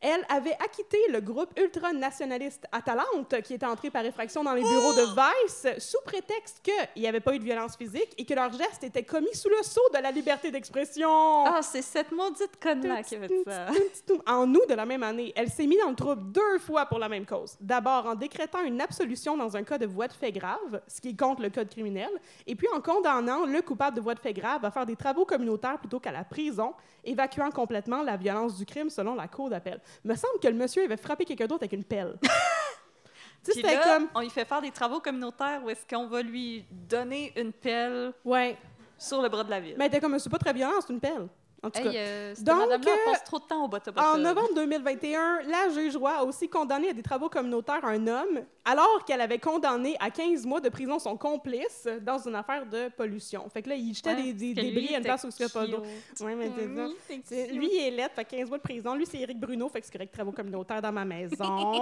[SPEAKER 3] Elle avait acquitté le groupe ultranationaliste Atalante, qui était entré par effraction dans les bureaux de Vice, sous prétexte qu'il n'y avait pas eu de violence physique et que leur geste était commis sous le sceau de la liberté d'expression.
[SPEAKER 2] Ah, c'est cette maudite conne-là qui a fait ça.
[SPEAKER 3] En août de la même année, elle s'est mise dans le trouble deux fois pour la même cause. D'abord, en décrétant une absolution dans un cas de voie de fait grave, ce qui est contre le code criminel, et puis en condamnant le coupable de voie de fait grave à faire des travaux communautaires plutôt qu'à la prison, évacuant complètement la violence du crime selon la cour d'appel. Me semble que le monsieur avait frappé quelqu'un d'autre avec une pelle. Tu sais,
[SPEAKER 2] Puis
[SPEAKER 3] c'était
[SPEAKER 2] là,
[SPEAKER 3] comme...
[SPEAKER 2] on lui fait faire des travaux communautaires où est-ce qu'on va lui donner une pelle
[SPEAKER 3] Ouais.
[SPEAKER 2] sur le bras de la ville.
[SPEAKER 3] Mais elle était comme, c'est pas très violent, c'est une pelle. En tout cas.
[SPEAKER 2] Hey, euh, cette
[SPEAKER 3] Donc,
[SPEAKER 2] madame-là
[SPEAKER 3] euh,
[SPEAKER 2] passe trop de temps au bota-bota.
[SPEAKER 3] En novembre deux mille vingt et un, la juge Roy a aussi condamné à des travaux communautaires un homme, alors qu'elle avait condamné à quinze mois de prison son complice dans une affaire de pollution. Fait que là, il jetait
[SPEAKER 2] Ouais,
[SPEAKER 3] des, des
[SPEAKER 2] parce que
[SPEAKER 3] débris
[SPEAKER 2] lui
[SPEAKER 3] à une place où il n'y a pas d'eau.
[SPEAKER 2] cute.
[SPEAKER 3] Oui, mais c'est ça.
[SPEAKER 2] Oui, c'est
[SPEAKER 3] C'est-
[SPEAKER 2] cute.
[SPEAKER 3] Lui, il est laid, fait quinze mois de prison. Lui, c'est Éric Bruno, fait que c'est correct, travaux communautaires dans ma maison.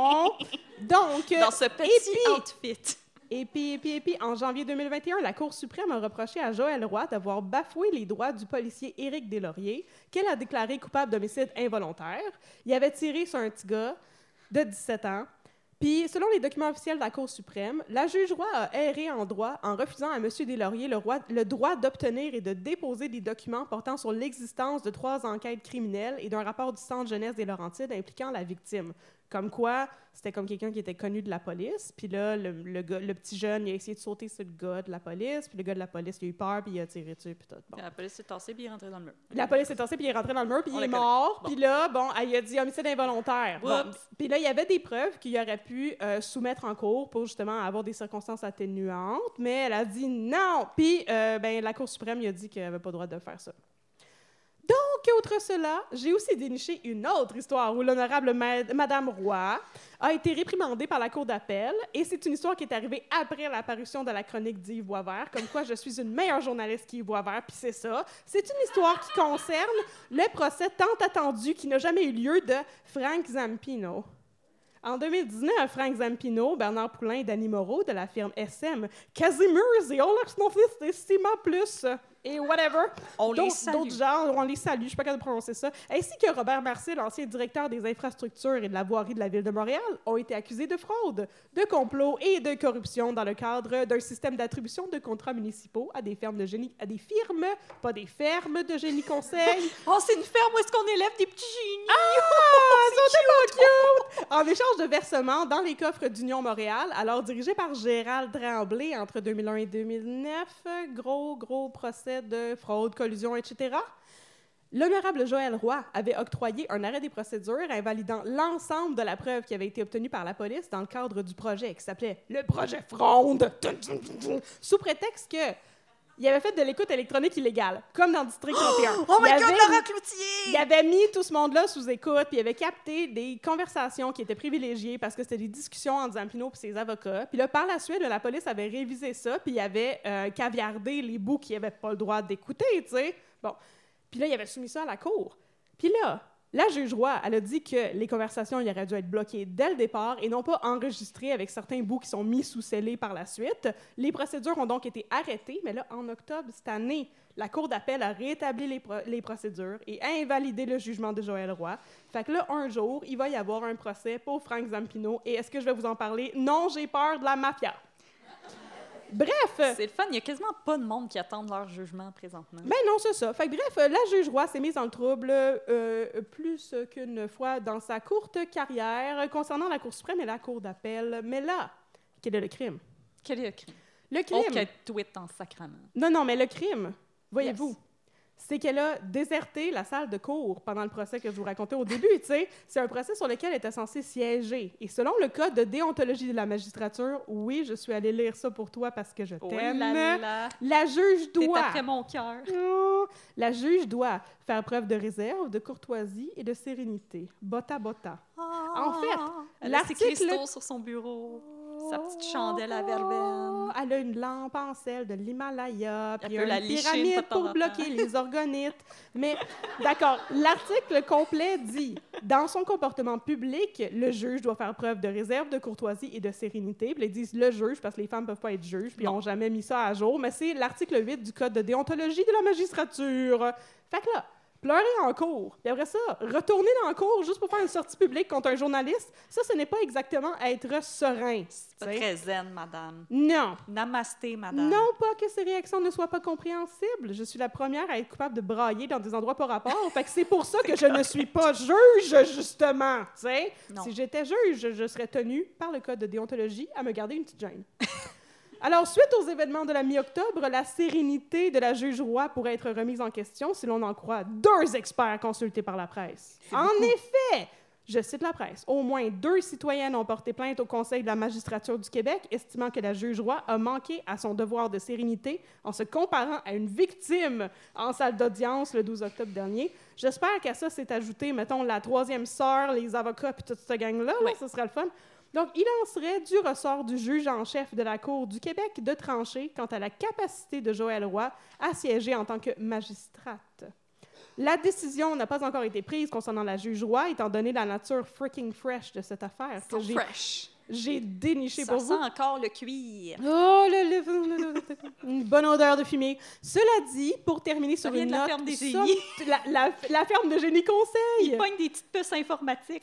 [SPEAKER 3] Donc,
[SPEAKER 2] Dans ce petit
[SPEAKER 3] et puis-
[SPEAKER 2] outfit.
[SPEAKER 3] Et puis, et puis, et puis, en janvier deux mille vingt et un, la Cour suprême a reproché à Joëlle Roy d'avoir bafoué les droits du policier Éric Deslauriers, qu'elle a déclaré coupable d'homicide involontaire. Il avait tiré sur un petit gars de dix-sept ans. Puis, selon les documents officiels de la Cour suprême, la juge Roy a erré en droit en refusant à M. Deslauriers le, roi- le droit d'obtenir et de déposer des documents portant sur l'existence de trois enquêtes criminelles et d'un rapport du Centre jeunesse des Laurentides impliquant la victime. Comme quoi, c'était comme quelqu'un qui était connu de la police. Puis là, le, le, gars- le petit jeune, il a essayé de sauter sur le gars de la police. Puis le gars de la police, il a eu peur, puis il a tiré dessus, puis tout. Bon.
[SPEAKER 2] La police s'est tassée puis il est rentré dans le mur.
[SPEAKER 3] La police est tassée, puis il est rentré dans le mur, puis
[SPEAKER 2] On
[SPEAKER 3] il
[SPEAKER 2] la
[SPEAKER 3] est
[SPEAKER 2] connaît.
[SPEAKER 3] mort.
[SPEAKER 2] Bon.
[SPEAKER 3] Puis là, bon, elle a dit homicide involontaire. Bon.
[SPEAKER 2] Oups.
[SPEAKER 3] Puis là, il y avait des preuves qu'il aurait pu euh, soumettre en cours pour justement avoir des circonstances atténuantes, mais elle a dit non. Puis euh, ben, la Cour suprême, il a dit qu'elle n'avait pas le droit de faire ça. Donc, outre cela, j'ai aussi déniché une autre histoire où l'honorable ma- Madame Roy a été réprimandée par la Cour d'appel, et c'est une histoire qui est arrivée après l'apparition de la chronique d'Yves Boisvert, comme quoi je suis une meilleure journaliste qu'Yves Boisvert, puis c'est ça. C'est une histoire qui concerne le procès tant attendu qui n'a jamais eu lieu de Frank Zampino. En deux mille dix-neuf, Frank Zampino, Bernard Poulain et Danny Moreau de la firme S M, Casimir et Oleg Snowfist et Sima Plus et whatever.
[SPEAKER 2] On les
[SPEAKER 3] D'autres-
[SPEAKER 2] salue.
[SPEAKER 3] D'autres gens, on les salue, je suis pas capable de prononcer ça. Ainsi que Robert Marcel, ancien directeur des infrastructures et de la voirie de la Ville de Montréal, ont été accusés de fraude, de complot et de corruption dans le cadre d'un système d'attribution de contrats municipaux à des fermes de génie, à des firmes, pas des fermes de génie conseil.
[SPEAKER 2] Oh, c'est une ferme où est-ce qu'on élève des petits génies!
[SPEAKER 3] Ah, c'est tellement cute! En échange de versements dans les coffres d'Union Montréal, alors dirigé par Gérald Tremblay entre deux mille un et deux mille neuf, gros, gros procès de fraude, collusion, et cetera. L'honorable Joëlle Roy avait octroyé un arrêt des procédures invalidant l'ensemble de la preuve qui avait été obtenue par la police dans le cadre du projet qui s'appelait le projet Fronde, sous prétexte que il avait fait de l'écoute électronique illégale, comme dans District trente et un.
[SPEAKER 2] Oh my
[SPEAKER 3] Il
[SPEAKER 2] God,
[SPEAKER 3] avait-
[SPEAKER 2] Laura Cloutier!
[SPEAKER 3] il avait mis tout ce monde-là sous écoute, puis il avait capté des conversations qui étaient privilégiées parce que c'était des discussions entre Zampino et ses avocats. Puis là, par la suite, la police avait révisé ça, puis il avait euh, caviardé les bouts qu'il n'avait pas le droit d'écouter, tu sais. Bon. Puis là, il avait soumis ça à la cour. Puis là, la juge Roy, elle a dit que les conversations, il aurait dû être bloquées dès le départ et non pas enregistrées avec certains bouts qui sont mis sous scellés par la suite. Les procédures ont donc été arrêtées, mais là, en octobre cette année, la Cour d'appel a rétabli les, pro- les procédures et invalidé le jugement de Joëlle Roy. Fait que là, un jour, il va y avoir un procès pour Frank Zampino. Et est-ce que je vais vous en parler? Non, j'ai peur de la mafia. Bref!
[SPEAKER 2] C'est le fun, il y a quasiment pas de monde qui attend leur jugement présentement.
[SPEAKER 3] Ben non, c'est ça. Fait que bref, euh, la juge Roy s'est mise dans le trouble euh, plus qu'une fois dans sa courte carrière concernant la Cour suprême et la Cour d'appel. Mais là, quel est le crime?
[SPEAKER 2] Quel est le crime?
[SPEAKER 3] Le
[SPEAKER 2] Oh,
[SPEAKER 3] crime...
[SPEAKER 2] qu'elle tweet en sacrament.
[SPEAKER 3] Non, non, mais le crime, voyez-vous,
[SPEAKER 2] Yes.
[SPEAKER 3] c'est qu'elle a déserté la salle de cour pendant le procès que je vous racontais au début, tu sais. C'est un procès sur lequel elle était censée siéger. Et selon le code de déontologie de la magistrature, oui, je suis allée lire ça pour toi parce que je
[SPEAKER 2] Oh
[SPEAKER 3] t'aime,
[SPEAKER 2] là là!
[SPEAKER 3] la juge
[SPEAKER 2] T'es
[SPEAKER 3] doit...
[SPEAKER 2] après mon cœur.
[SPEAKER 3] Oh, la juge doit faire preuve de réserve, de courtoisie et de sérénité. Botta botta. En fait,
[SPEAKER 2] elle a ses
[SPEAKER 3] l'article-
[SPEAKER 2] cristaux sur son bureau, sa petite chandelle à verveine.
[SPEAKER 3] Elle a une lampe en sel de l'Himalaya,
[SPEAKER 2] Elle
[SPEAKER 3] puis
[SPEAKER 2] peut
[SPEAKER 3] une
[SPEAKER 2] la licher une
[SPEAKER 3] pyramide
[SPEAKER 2] fois de temps
[SPEAKER 3] pour
[SPEAKER 2] en temps.
[SPEAKER 3] bloquer les orgonites. Mais, d'accord, l'article complet dit « Dans son comportement public, le juge doit faire preuve de réserve, de courtoisie et de sérénité. » Puis ils disent « le juge », parce que les femmes ne peuvent pas être juges, puis ils
[SPEAKER 2] Non.
[SPEAKER 3] n'ont jamais mis ça à jour. Mais c'est l'article huit du Code de déontologie de la magistrature. Fait que là, Pleurer en cours, puis après ça, retourner dans le cours juste pour faire une sortie publique contre un journaliste, ça, ce n'est pas exactement être serein.
[SPEAKER 2] C'est pas très zen, madame.
[SPEAKER 3] Non.
[SPEAKER 2] Namasté, madame.
[SPEAKER 3] Non pas que ces réactions ne soient pas compréhensibles. Je suis la première à être coupable de brailler dans des endroits par rapport. Fait que c'est pour ça que je ne suis pas juge, justement. T'sais? Si j'étais juge, je serais tenue, par le code de déontologie, à me garder une petite gêne. Alors, suite aux événements de la mi-octobre, la sérénité de la juge Roy pourrait être remise en question si l'on en croit deux experts consultés par la presse. En beaucoup. Effet, je cite la presse, au moins deux citoyennes ont porté plainte au Conseil de la magistrature du Québec, estimant que la juge Roy a manqué à son devoir de sérénité en se comparant à une victime en salle d'audience le douze octobre dernier. J'espère qu'à ça s'est ajouté, mettons, la troisième sœur, les avocats puis toute cette gang-là. Oui. Là, ce serait le fun. Donc, il en serait du ressort du juge en chef de la Cour du Québec de trancher quant à la capacité de Joëlle Roy à siéger en tant que magistrate. La décision n'a pas encore été prise concernant la juge Roy, étant donné la nature freaking fresh de cette affaire.
[SPEAKER 2] So fresh.
[SPEAKER 3] J'ai déniché
[SPEAKER 2] ça
[SPEAKER 3] pour vous.
[SPEAKER 2] Ça sent encore le cuir.
[SPEAKER 3] Oh, le, le, le, une bonne odeur de fumier. Cela dit, pour terminer sur une
[SPEAKER 2] de
[SPEAKER 3] note...
[SPEAKER 2] La ferme des génies.
[SPEAKER 3] Somme, la, la, la ferme de génie conseil.
[SPEAKER 2] Ils pognent des petites puces informatiques.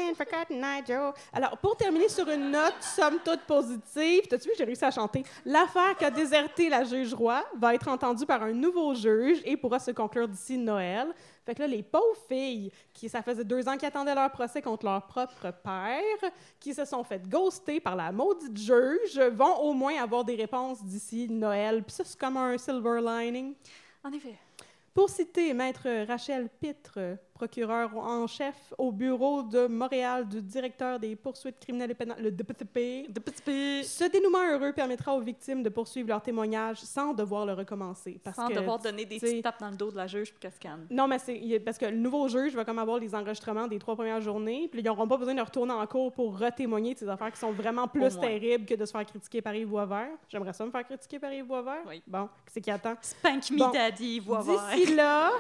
[SPEAKER 3] Alors, pour terminer sur une note somme toute positive, t'as-tu vu, j'ai réussi à chanter. L'affaire qu'a déserté la juge Roy va être entendue par un nouveau juge et pourra se conclure d'ici Noël. Fait que là, les pauvres filles, qui ça faisait deux ans qu'ils attendaient leur procès contre leur propre père, qui se sont fait ghoster par la maudite juge, vont au moins avoir des réponses d'ici Noël. Puis ça, c'est comme un silver lining.
[SPEAKER 2] En effet.
[SPEAKER 3] Pour citer Maître Rachel Pitre, procureur en chef au bureau de Montréal du directeur des poursuites criminelles et pénales, le D P T P,
[SPEAKER 2] D P T P.
[SPEAKER 3] Ce dénouement heureux permettra aux victimes de poursuivre leur témoignage sans devoir le recommencer. Parce
[SPEAKER 2] sans
[SPEAKER 3] que,
[SPEAKER 2] devoir donner des petites tapes dans le dos de la juge pour qu'elle se calme.
[SPEAKER 3] Non, mais c'est parce que le nouveau juge va comme avoir les enregistrements des trois premières journées, puis ils n'auront pas besoin de retourner en cours pour retémoigner de ces affaires qui sont vraiment plus terribles que de se faire critiquer par Yves Boisvert. J'aimerais ça me faire critiquer par Yves Boisvert.
[SPEAKER 2] Oui.
[SPEAKER 3] Bon, c'est qui attend.
[SPEAKER 2] Spank me
[SPEAKER 3] bon,
[SPEAKER 2] daddy, Yves Boisvert.
[SPEAKER 3] D'ici là...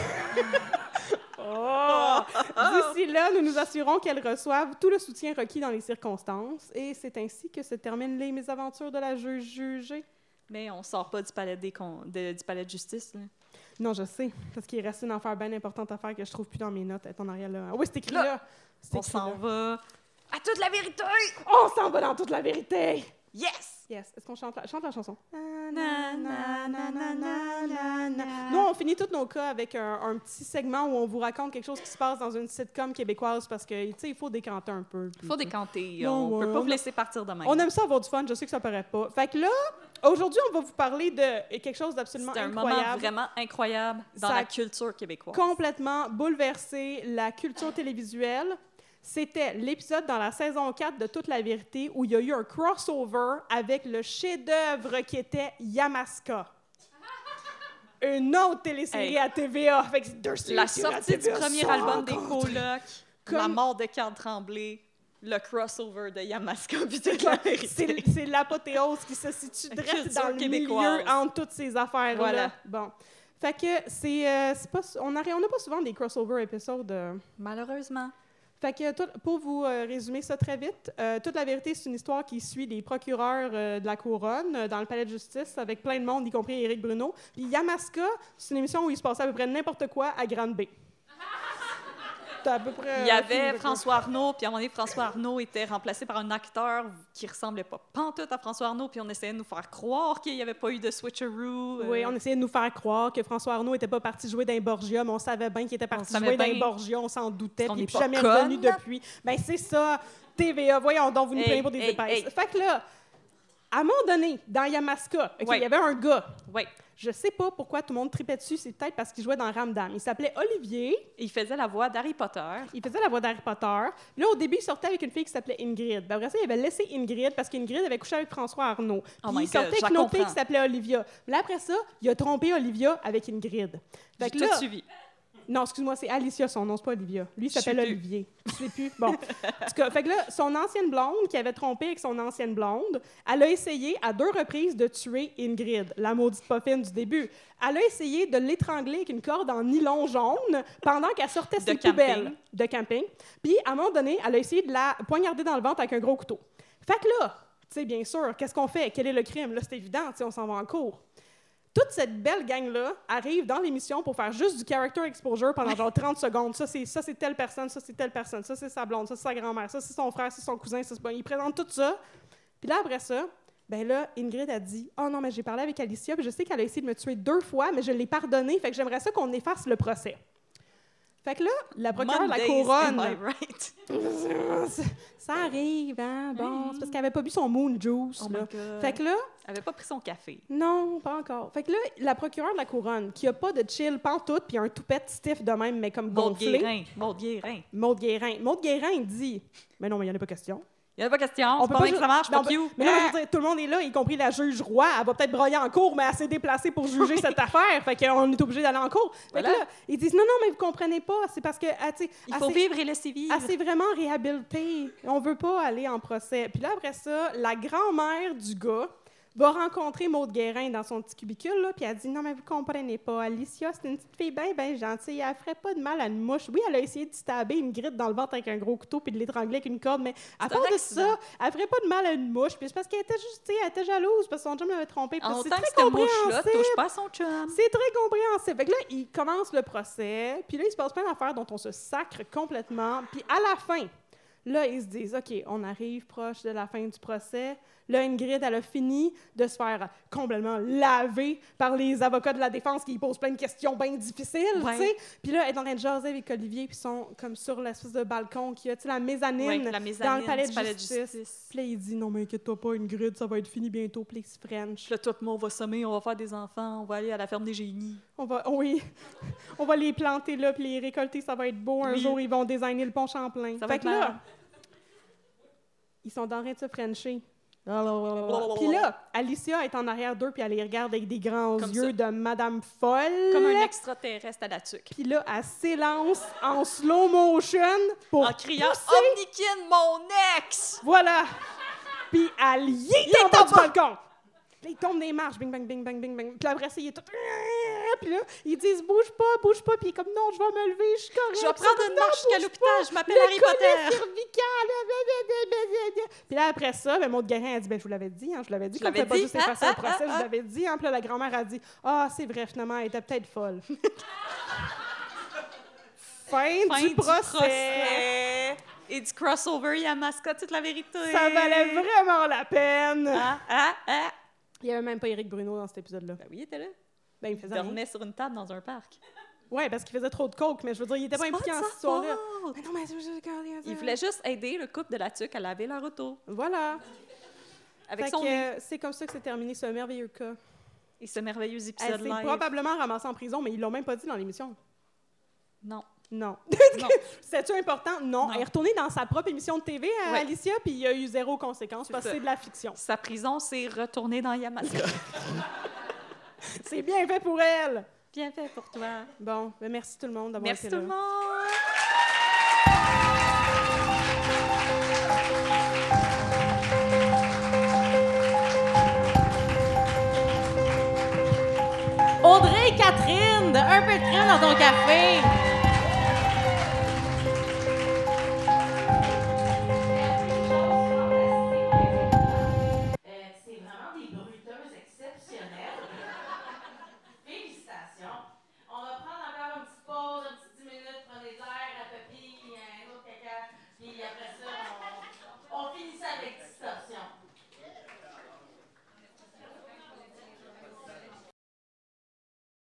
[SPEAKER 3] Oh! D'ici là, nous nous assurons qu'elles reçoivent tout le soutien requis dans les circonstances. Et c'est ainsi que se terminent les mésaventures de la juge jugée.
[SPEAKER 2] Mais on sort pas du palais, des con... de, du palais de justice. Là.
[SPEAKER 3] Non, je sais. Parce qu'il reste une affaire bien importante à faire que je trouve plus dans mes notes. Elle est en arrière là. Ah oui, c'est écrit là. là. C'est
[SPEAKER 2] on s'en va à toute la vérité.
[SPEAKER 3] On s'en va dans toute la vérité.
[SPEAKER 2] Yes!
[SPEAKER 3] Yes. Est-ce qu'on chante la, chante la chanson? Na, na, na, na, na, na, na. Nous, on finit tous nos cas avec un, un petit segment où on vous raconte quelque chose qui se passe dans une sitcom québécoise parce que, tu sais, il faut décanter un peu.
[SPEAKER 2] Il faut décanter.
[SPEAKER 3] Non,
[SPEAKER 2] on
[SPEAKER 3] ouais,
[SPEAKER 2] peut pas
[SPEAKER 3] on
[SPEAKER 2] vous laisser partir de même.
[SPEAKER 3] On aime ça avoir du fun. Je sais que ça paraît pas. Fait que là, aujourd'hui, on va vous parler de quelque chose d'absolument incroyable.
[SPEAKER 2] C'est un moment vraiment incroyable dans
[SPEAKER 3] ça
[SPEAKER 2] la culture québécoise.
[SPEAKER 3] Complètement bouleversé la culture télévisuelle. C'était l'épisode dans la saison quatre de Toute la vérité où il y a eu un crossover avec le chef-d'œuvre qui était Yamaska. Une autre télésérie hey. à T V A. Fait que deux
[SPEAKER 2] la sortie du premier album des Colocs, Comme... la mort de Carl Tremblay, le crossover de Yamaska puis Toute la vérité.
[SPEAKER 3] C'est, c'est l'apothéose qui se situe direct dans le québécoise. Milieu entre toutes ces affaires-là.
[SPEAKER 2] Voilà.
[SPEAKER 3] Bon. Fait que c'est, euh, c'est pas... On n'a pas souvent des crossover épisodes. Euh...
[SPEAKER 2] Malheureusement.
[SPEAKER 3] Fait que tout, pour vous euh, résumer ça très vite, euh, Toute la vérité, c'est une histoire qui suit des procureurs euh, de la Couronne euh, dans le palais de justice avec plein de monde, y compris Éric Bruno. Puis Yamaska, c'est une émission où il se passait à peu près n'importe quoi à Grande-Bay. À peu près,
[SPEAKER 2] il y avait François Arnault, puis à un moment donné, François Arnault était remplacé par un acteur qui ressemblait pas pantoute à François Arnault, puis on essayait de nous faire croire qu'il n'y avait pas eu de switcheroo. Euh...
[SPEAKER 3] Oui, on essayait de nous faire croire que François Arnault n'était pas parti jouer dans les Borgia, mais on savait bien qu'il était parti jouer dans les Borgia, on s'en doutait, puis il n'est plus jamais conne. Revenu depuis. Bien, c'est ça, T V A, voyons donc, vous nous hey, prenez pour des hey, épaisses. Hey. Fait que là, à un moment donné, dans Yamaska, okay, ouais. il y avait un gars.
[SPEAKER 2] Oui.
[SPEAKER 3] Je sais pas pourquoi tout le monde tripait dessus, c'est peut-être parce qu'il jouait dans Ramdam. Il s'appelait Olivier.
[SPEAKER 2] Il faisait la voix d'Harry Potter.
[SPEAKER 3] Il faisait la voix d'Harry Potter. Là, au début, il sortait avec une fille qui s'appelait Ingrid. Ben, après ça, il avait laissé Ingrid parce qu'Ingrid avait couché avec François Arnault. Puis
[SPEAKER 2] oh
[SPEAKER 3] il sortait
[SPEAKER 2] God,
[SPEAKER 3] avec une autre fille qui s'appelait Olivia. Là, après ça, il a trompé Olivia avec Ingrid.
[SPEAKER 2] Fait J'ai que tout là, suivi.
[SPEAKER 3] Non, excuse-moi, c'est Alicia, son nom, c'est pas Olivia. Lui, il s'appelle Olivier. Je sais plus. Bon. En tout cas, fait que là, son ancienne blonde, qui avait trompé avec son ancienne blonde, elle a essayé à deux reprises de tuer Ingrid, la maudite poffine du début. Elle a essayé de l'étrangler avec une corde en nylon jaune pendant qu'elle sortait ses poubelles de camping. Puis, à un moment donné, elle a essayé de la poignarder dans le ventre avec un gros couteau. Fait que là, tu sais, bien sûr, qu'est-ce qu'on fait? Quel est le crime? Là, c'est évident, on s'en va en cours. Toute cette belle gang-là arrive dans l'émission pour faire juste du character exposure pendant genre trente secondes. Ça, c'est, ça, c'est telle personne, ça, c'est telle personne, ça, c'est sa blonde, ça, c'est sa grand-mère, ça, c'est son frère, ça, c'est son cousin, ça, c'est pas... Ils présentent tout ça. Puis là, après ça, ben là, Ingrid a dit « Oh non, mais j'ai parlé avec Alicia, puis je sais qu'elle a essayé de me tuer deux fois, mais je l'ai pardonné, fait que j'aimerais ça qu'on efface le procès. » Fait que là, la procureure de la couronne...
[SPEAKER 2] Am I right?
[SPEAKER 3] Ça arrive, hein? Bon, c'est parce qu'elle avait pas bu son Moon Juice,
[SPEAKER 2] Oh
[SPEAKER 3] là.
[SPEAKER 2] my God.
[SPEAKER 3] Fait que là...
[SPEAKER 2] Elle avait pas pris son café.
[SPEAKER 3] Non, pas encore. Fait que là, la procureure de la couronne, qui a pas de chill pantoute, puis un toupette stiff de même, mais comme
[SPEAKER 2] Maud
[SPEAKER 3] gonflé...
[SPEAKER 2] Guérin. Maud Guérin.
[SPEAKER 3] Maud Guérin. Maud Guérin dit « Mais non, mais il n'y en a pas question. »
[SPEAKER 2] Il n'y a pas question.
[SPEAKER 3] On
[SPEAKER 2] C'est
[SPEAKER 3] peut
[SPEAKER 2] pas
[SPEAKER 3] pas
[SPEAKER 2] bien que
[SPEAKER 3] ju-
[SPEAKER 2] ça marche,
[SPEAKER 3] Mais on
[SPEAKER 2] fuck
[SPEAKER 3] peut-
[SPEAKER 2] you.
[SPEAKER 3] Mais là, je veux dire, tout le monde est là, y compris la juge roi. Elle va peut-être broyer en cours, mais elle s'est déplacée pour juger cette affaire. Fait qu'on est obligé d'aller en cours. Fait que
[SPEAKER 2] Voilà.
[SPEAKER 3] là, ils disent non, non, mais vous comprenez pas. C'est parce que, ah, tu sais,
[SPEAKER 2] Il
[SPEAKER 3] elle
[SPEAKER 2] faut
[SPEAKER 3] s'est-
[SPEAKER 2] vivre et laisser vivre.
[SPEAKER 3] elle s'est vraiment réhabilitée. On veut pas aller en procès. Puis là, après ça, la grand-mère du gars va rencontrer Maud Guérin dans son petit cubicule, là, puis elle dit « Non, mais vous comprenez pas, Alicia, c'est une petite fille bien, bien gentille, elle ferait pas de mal à une mouche. Oui, elle a essayé de stabber une grille dans le ventre avec un gros couteau puis de l'étrangler avec une corde, mais à
[SPEAKER 2] C'est un
[SPEAKER 3] part de
[SPEAKER 2] accident.
[SPEAKER 3] ça, elle ferait pas de mal à une mouche. Puis c'est parce qu'elle était juste, tu sais, elle était jalouse parce que son chum l'avait trompée. Puis
[SPEAKER 2] En
[SPEAKER 3] c'est
[SPEAKER 2] tant que
[SPEAKER 3] très
[SPEAKER 2] cette mouche-là
[SPEAKER 3] compréhensible.
[SPEAKER 2] touche pas à son chum.
[SPEAKER 3] C'est très compréhensible. Fait que là, il commence le procès, puis là, il se passe plein d'affaires dont on se sacre complètement. Puis à la fin, là, ils se disent, OK, on arrive proche de la fin du procès. Là, Ingrid, elle a fini de se faire complètement laver par les avocats de la défense qui lui posent plein de questions bien difficiles,
[SPEAKER 2] Ouais.
[SPEAKER 3] tu sais. Puis là, elle est en train de jaser avec Olivier, puis ils sont comme sur l'espèce de balcon qu'il y a, tu sais, la mezzanine,
[SPEAKER 2] Ouais, la
[SPEAKER 3] dans
[SPEAKER 2] mezzanine
[SPEAKER 3] le palais de
[SPEAKER 2] du palais de
[SPEAKER 3] justice.
[SPEAKER 2] justice.
[SPEAKER 3] Puis là, il dit, non, mais inquiète-toi pas, Ingrid, ça va être fini bientôt, puis ils se French.
[SPEAKER 2] Puis là, tout le monde va sommer, on va faire des enfants, on va aller à la ferme des génies.
[SPEAKER 3] On va, oui, on va les planter là, puis les récolter, ça va être beau. Un
[SPEAKER 2] Oui.
[SPEAKER 3] jour, ils vont designer le pont Champlain.
[SPEAKER 2] Ça va
[SPEAKER 3] Fait
[SPEAKER 2] être
[SPEAKER 3] que là,
[SPEAKER 2] malade.
[SPEAKER 3] ils sont en train de se frencher. Puis là, Alicia est en arrière d'eux, puis elle les regarde avec des grands
[SPEAKER 2] Comme
[SPEAKER 3] yeux de Madame folle.
[SPEAKER 2] Comme un extraterrestre à la tuque.
[SPEAKER 3] Puis là, elle s'élance en slow motion pour
[SPEAKER 2] En criant
[SPEAKER 3] pousser.
[SPEAKER 2] « Omnikin, mon ex!
[SPEAKER 3] Voilà. Puis elle y est en bas du balcon. Puis là, il tombe des marches, bing, bang, bing, bang, bing, bang. Puis après ça, il est tout... Puis là, ils disent « Bouge pas, bouge pas. » Puis il est comme « Non, je vais me lever, je suis correct. »
[SPEAKER 2] Je vais prendre une
[SPEAKER 3] Non,
[SPEAKER 2] marche jusqu'à
[SPEAKER 3] bouge
[SPEAKER 2] l'hôpital, je m'appelle
[SPEAKER 3] Le
[SPEAKER 2] Harry
[SPEAKER 3] collet
[SPEAKER 2] Potter.
[SPEAKER 3] cervical. blablabla. Puis là, après ça, ben, Maud Guérin a dit, ben, je vous l'avais dit, hein, je vous l'avais dit
[SPEAKER 2] Je
[SPEAKER 3] qu'on ne
[SPEAKER 2] l'avais
[SPEAKER 3] pouvait pas
[SPEAKER 2] dit.
[SPEAKER 3] juste effacer
[SPEAKER 2] Ah,
[SPEAKER 3] le procès,
[SPEAKER 2] ah,
[SPEAKER 3] je
[SPEAKER 2] ah,
[SPEAKER 3] vous l'avais dit. Hein. Puis là, la grand-mère a dit, ah, c'est vrai, finalement, elle était peut-être folle. fin,
[SPEAKER 2] Fin
[SPEAKER 3] du procès.
[SPEAKER 2] Et du crossover, il y a mascotte toute la vérité.
[SPEAKER 3] Ça valait vraiment la peine.
[SPEAKER 2] Ah, ah, ah.
[SPEAKER 3] Il n'y avait même pas Éric Bruno dans cet épisode-là.
[SPEAKER 2] Ben oui, il était là.
[SPEAKER 3] Ben, il
[SPEAKER 2] Il
[SPEAKER 3] faisait rien.
[SPEAKER 2] dormait sur une table dans un parc.
[SPEAKER 3] Ouais, parce qu'il faisait trop de coke, mais je veux dire, il était pas
[SPEAKER 2] C'est pas
[SPEAKER 3] impliqué
[SPEAKER 2] de
[SPEAKER 3] en
[SPEAKER 2] sa
[SPEAKER 3] cette histoire-là.
[SPEAKER 2] faute.
[SPEAKER 3] Mais non, mais c'est juste...
[SPEAKER 2] Il voulait juste aider le couple de la tuque à laver leur auto.
[SPEAKER 3] Voilà.
[SPEAKER 2] Avec
[SPEAKER 3] Fait
[SPEAKER 2] son
[SPEAKER 3] que,
[SPEAKER 2] nez.
[SPEAKER 3] euh, c'est comme ça que s'est terminé ce merveilleux cas.
[SPEAKER 2] Et ce merveilleux
[SPEAKER 3] Elle
[SPEAKER 2] épisode
[SPEAKER 3] s'est
[SPEAKER 2] live.
[SPEAKER 3] probablement ramassée en prison, mais ils l'ont même pas dit dans l'émission.
[SPEAKER 2] Non.
[SPEAKER 3] Non.
[SPEAKER 2] Non.
[SPEAKER 3] C'était-tu important? Non.
[SPEAKER 2] Non.
[SPEAKER 3] Elle est retournée dans sa propre émission de T V à
[SPEAKER 2] Ouais.
[SPEAKER 3] Alicia, puis il y a eu zéro conséquence
[SPEAKER 2] C'est
[SPEAKER 3] parce que
[SPEAKER 2] ça.
[SPEAKER 3] c'est de la fiction.
[SPEAKER 2] Sa prison s'est retournée dans Yamaska.
[SPEAKER 3] C'est bien fait pour elle.
[SPEAKER 2] Bien fait pour toi.
[SPEAKER 3] Bon, ben merci tout le monde d'avoir
[SPEAKER 2] Merci
[SPEAKER 3] été
[SPEAKER 2] tout le
[SPEAKER 3] là.
[SPEAKER 2] monde.
[SPEAKER 1] Audrey et Catherine, de Un peu de crème dans ton café.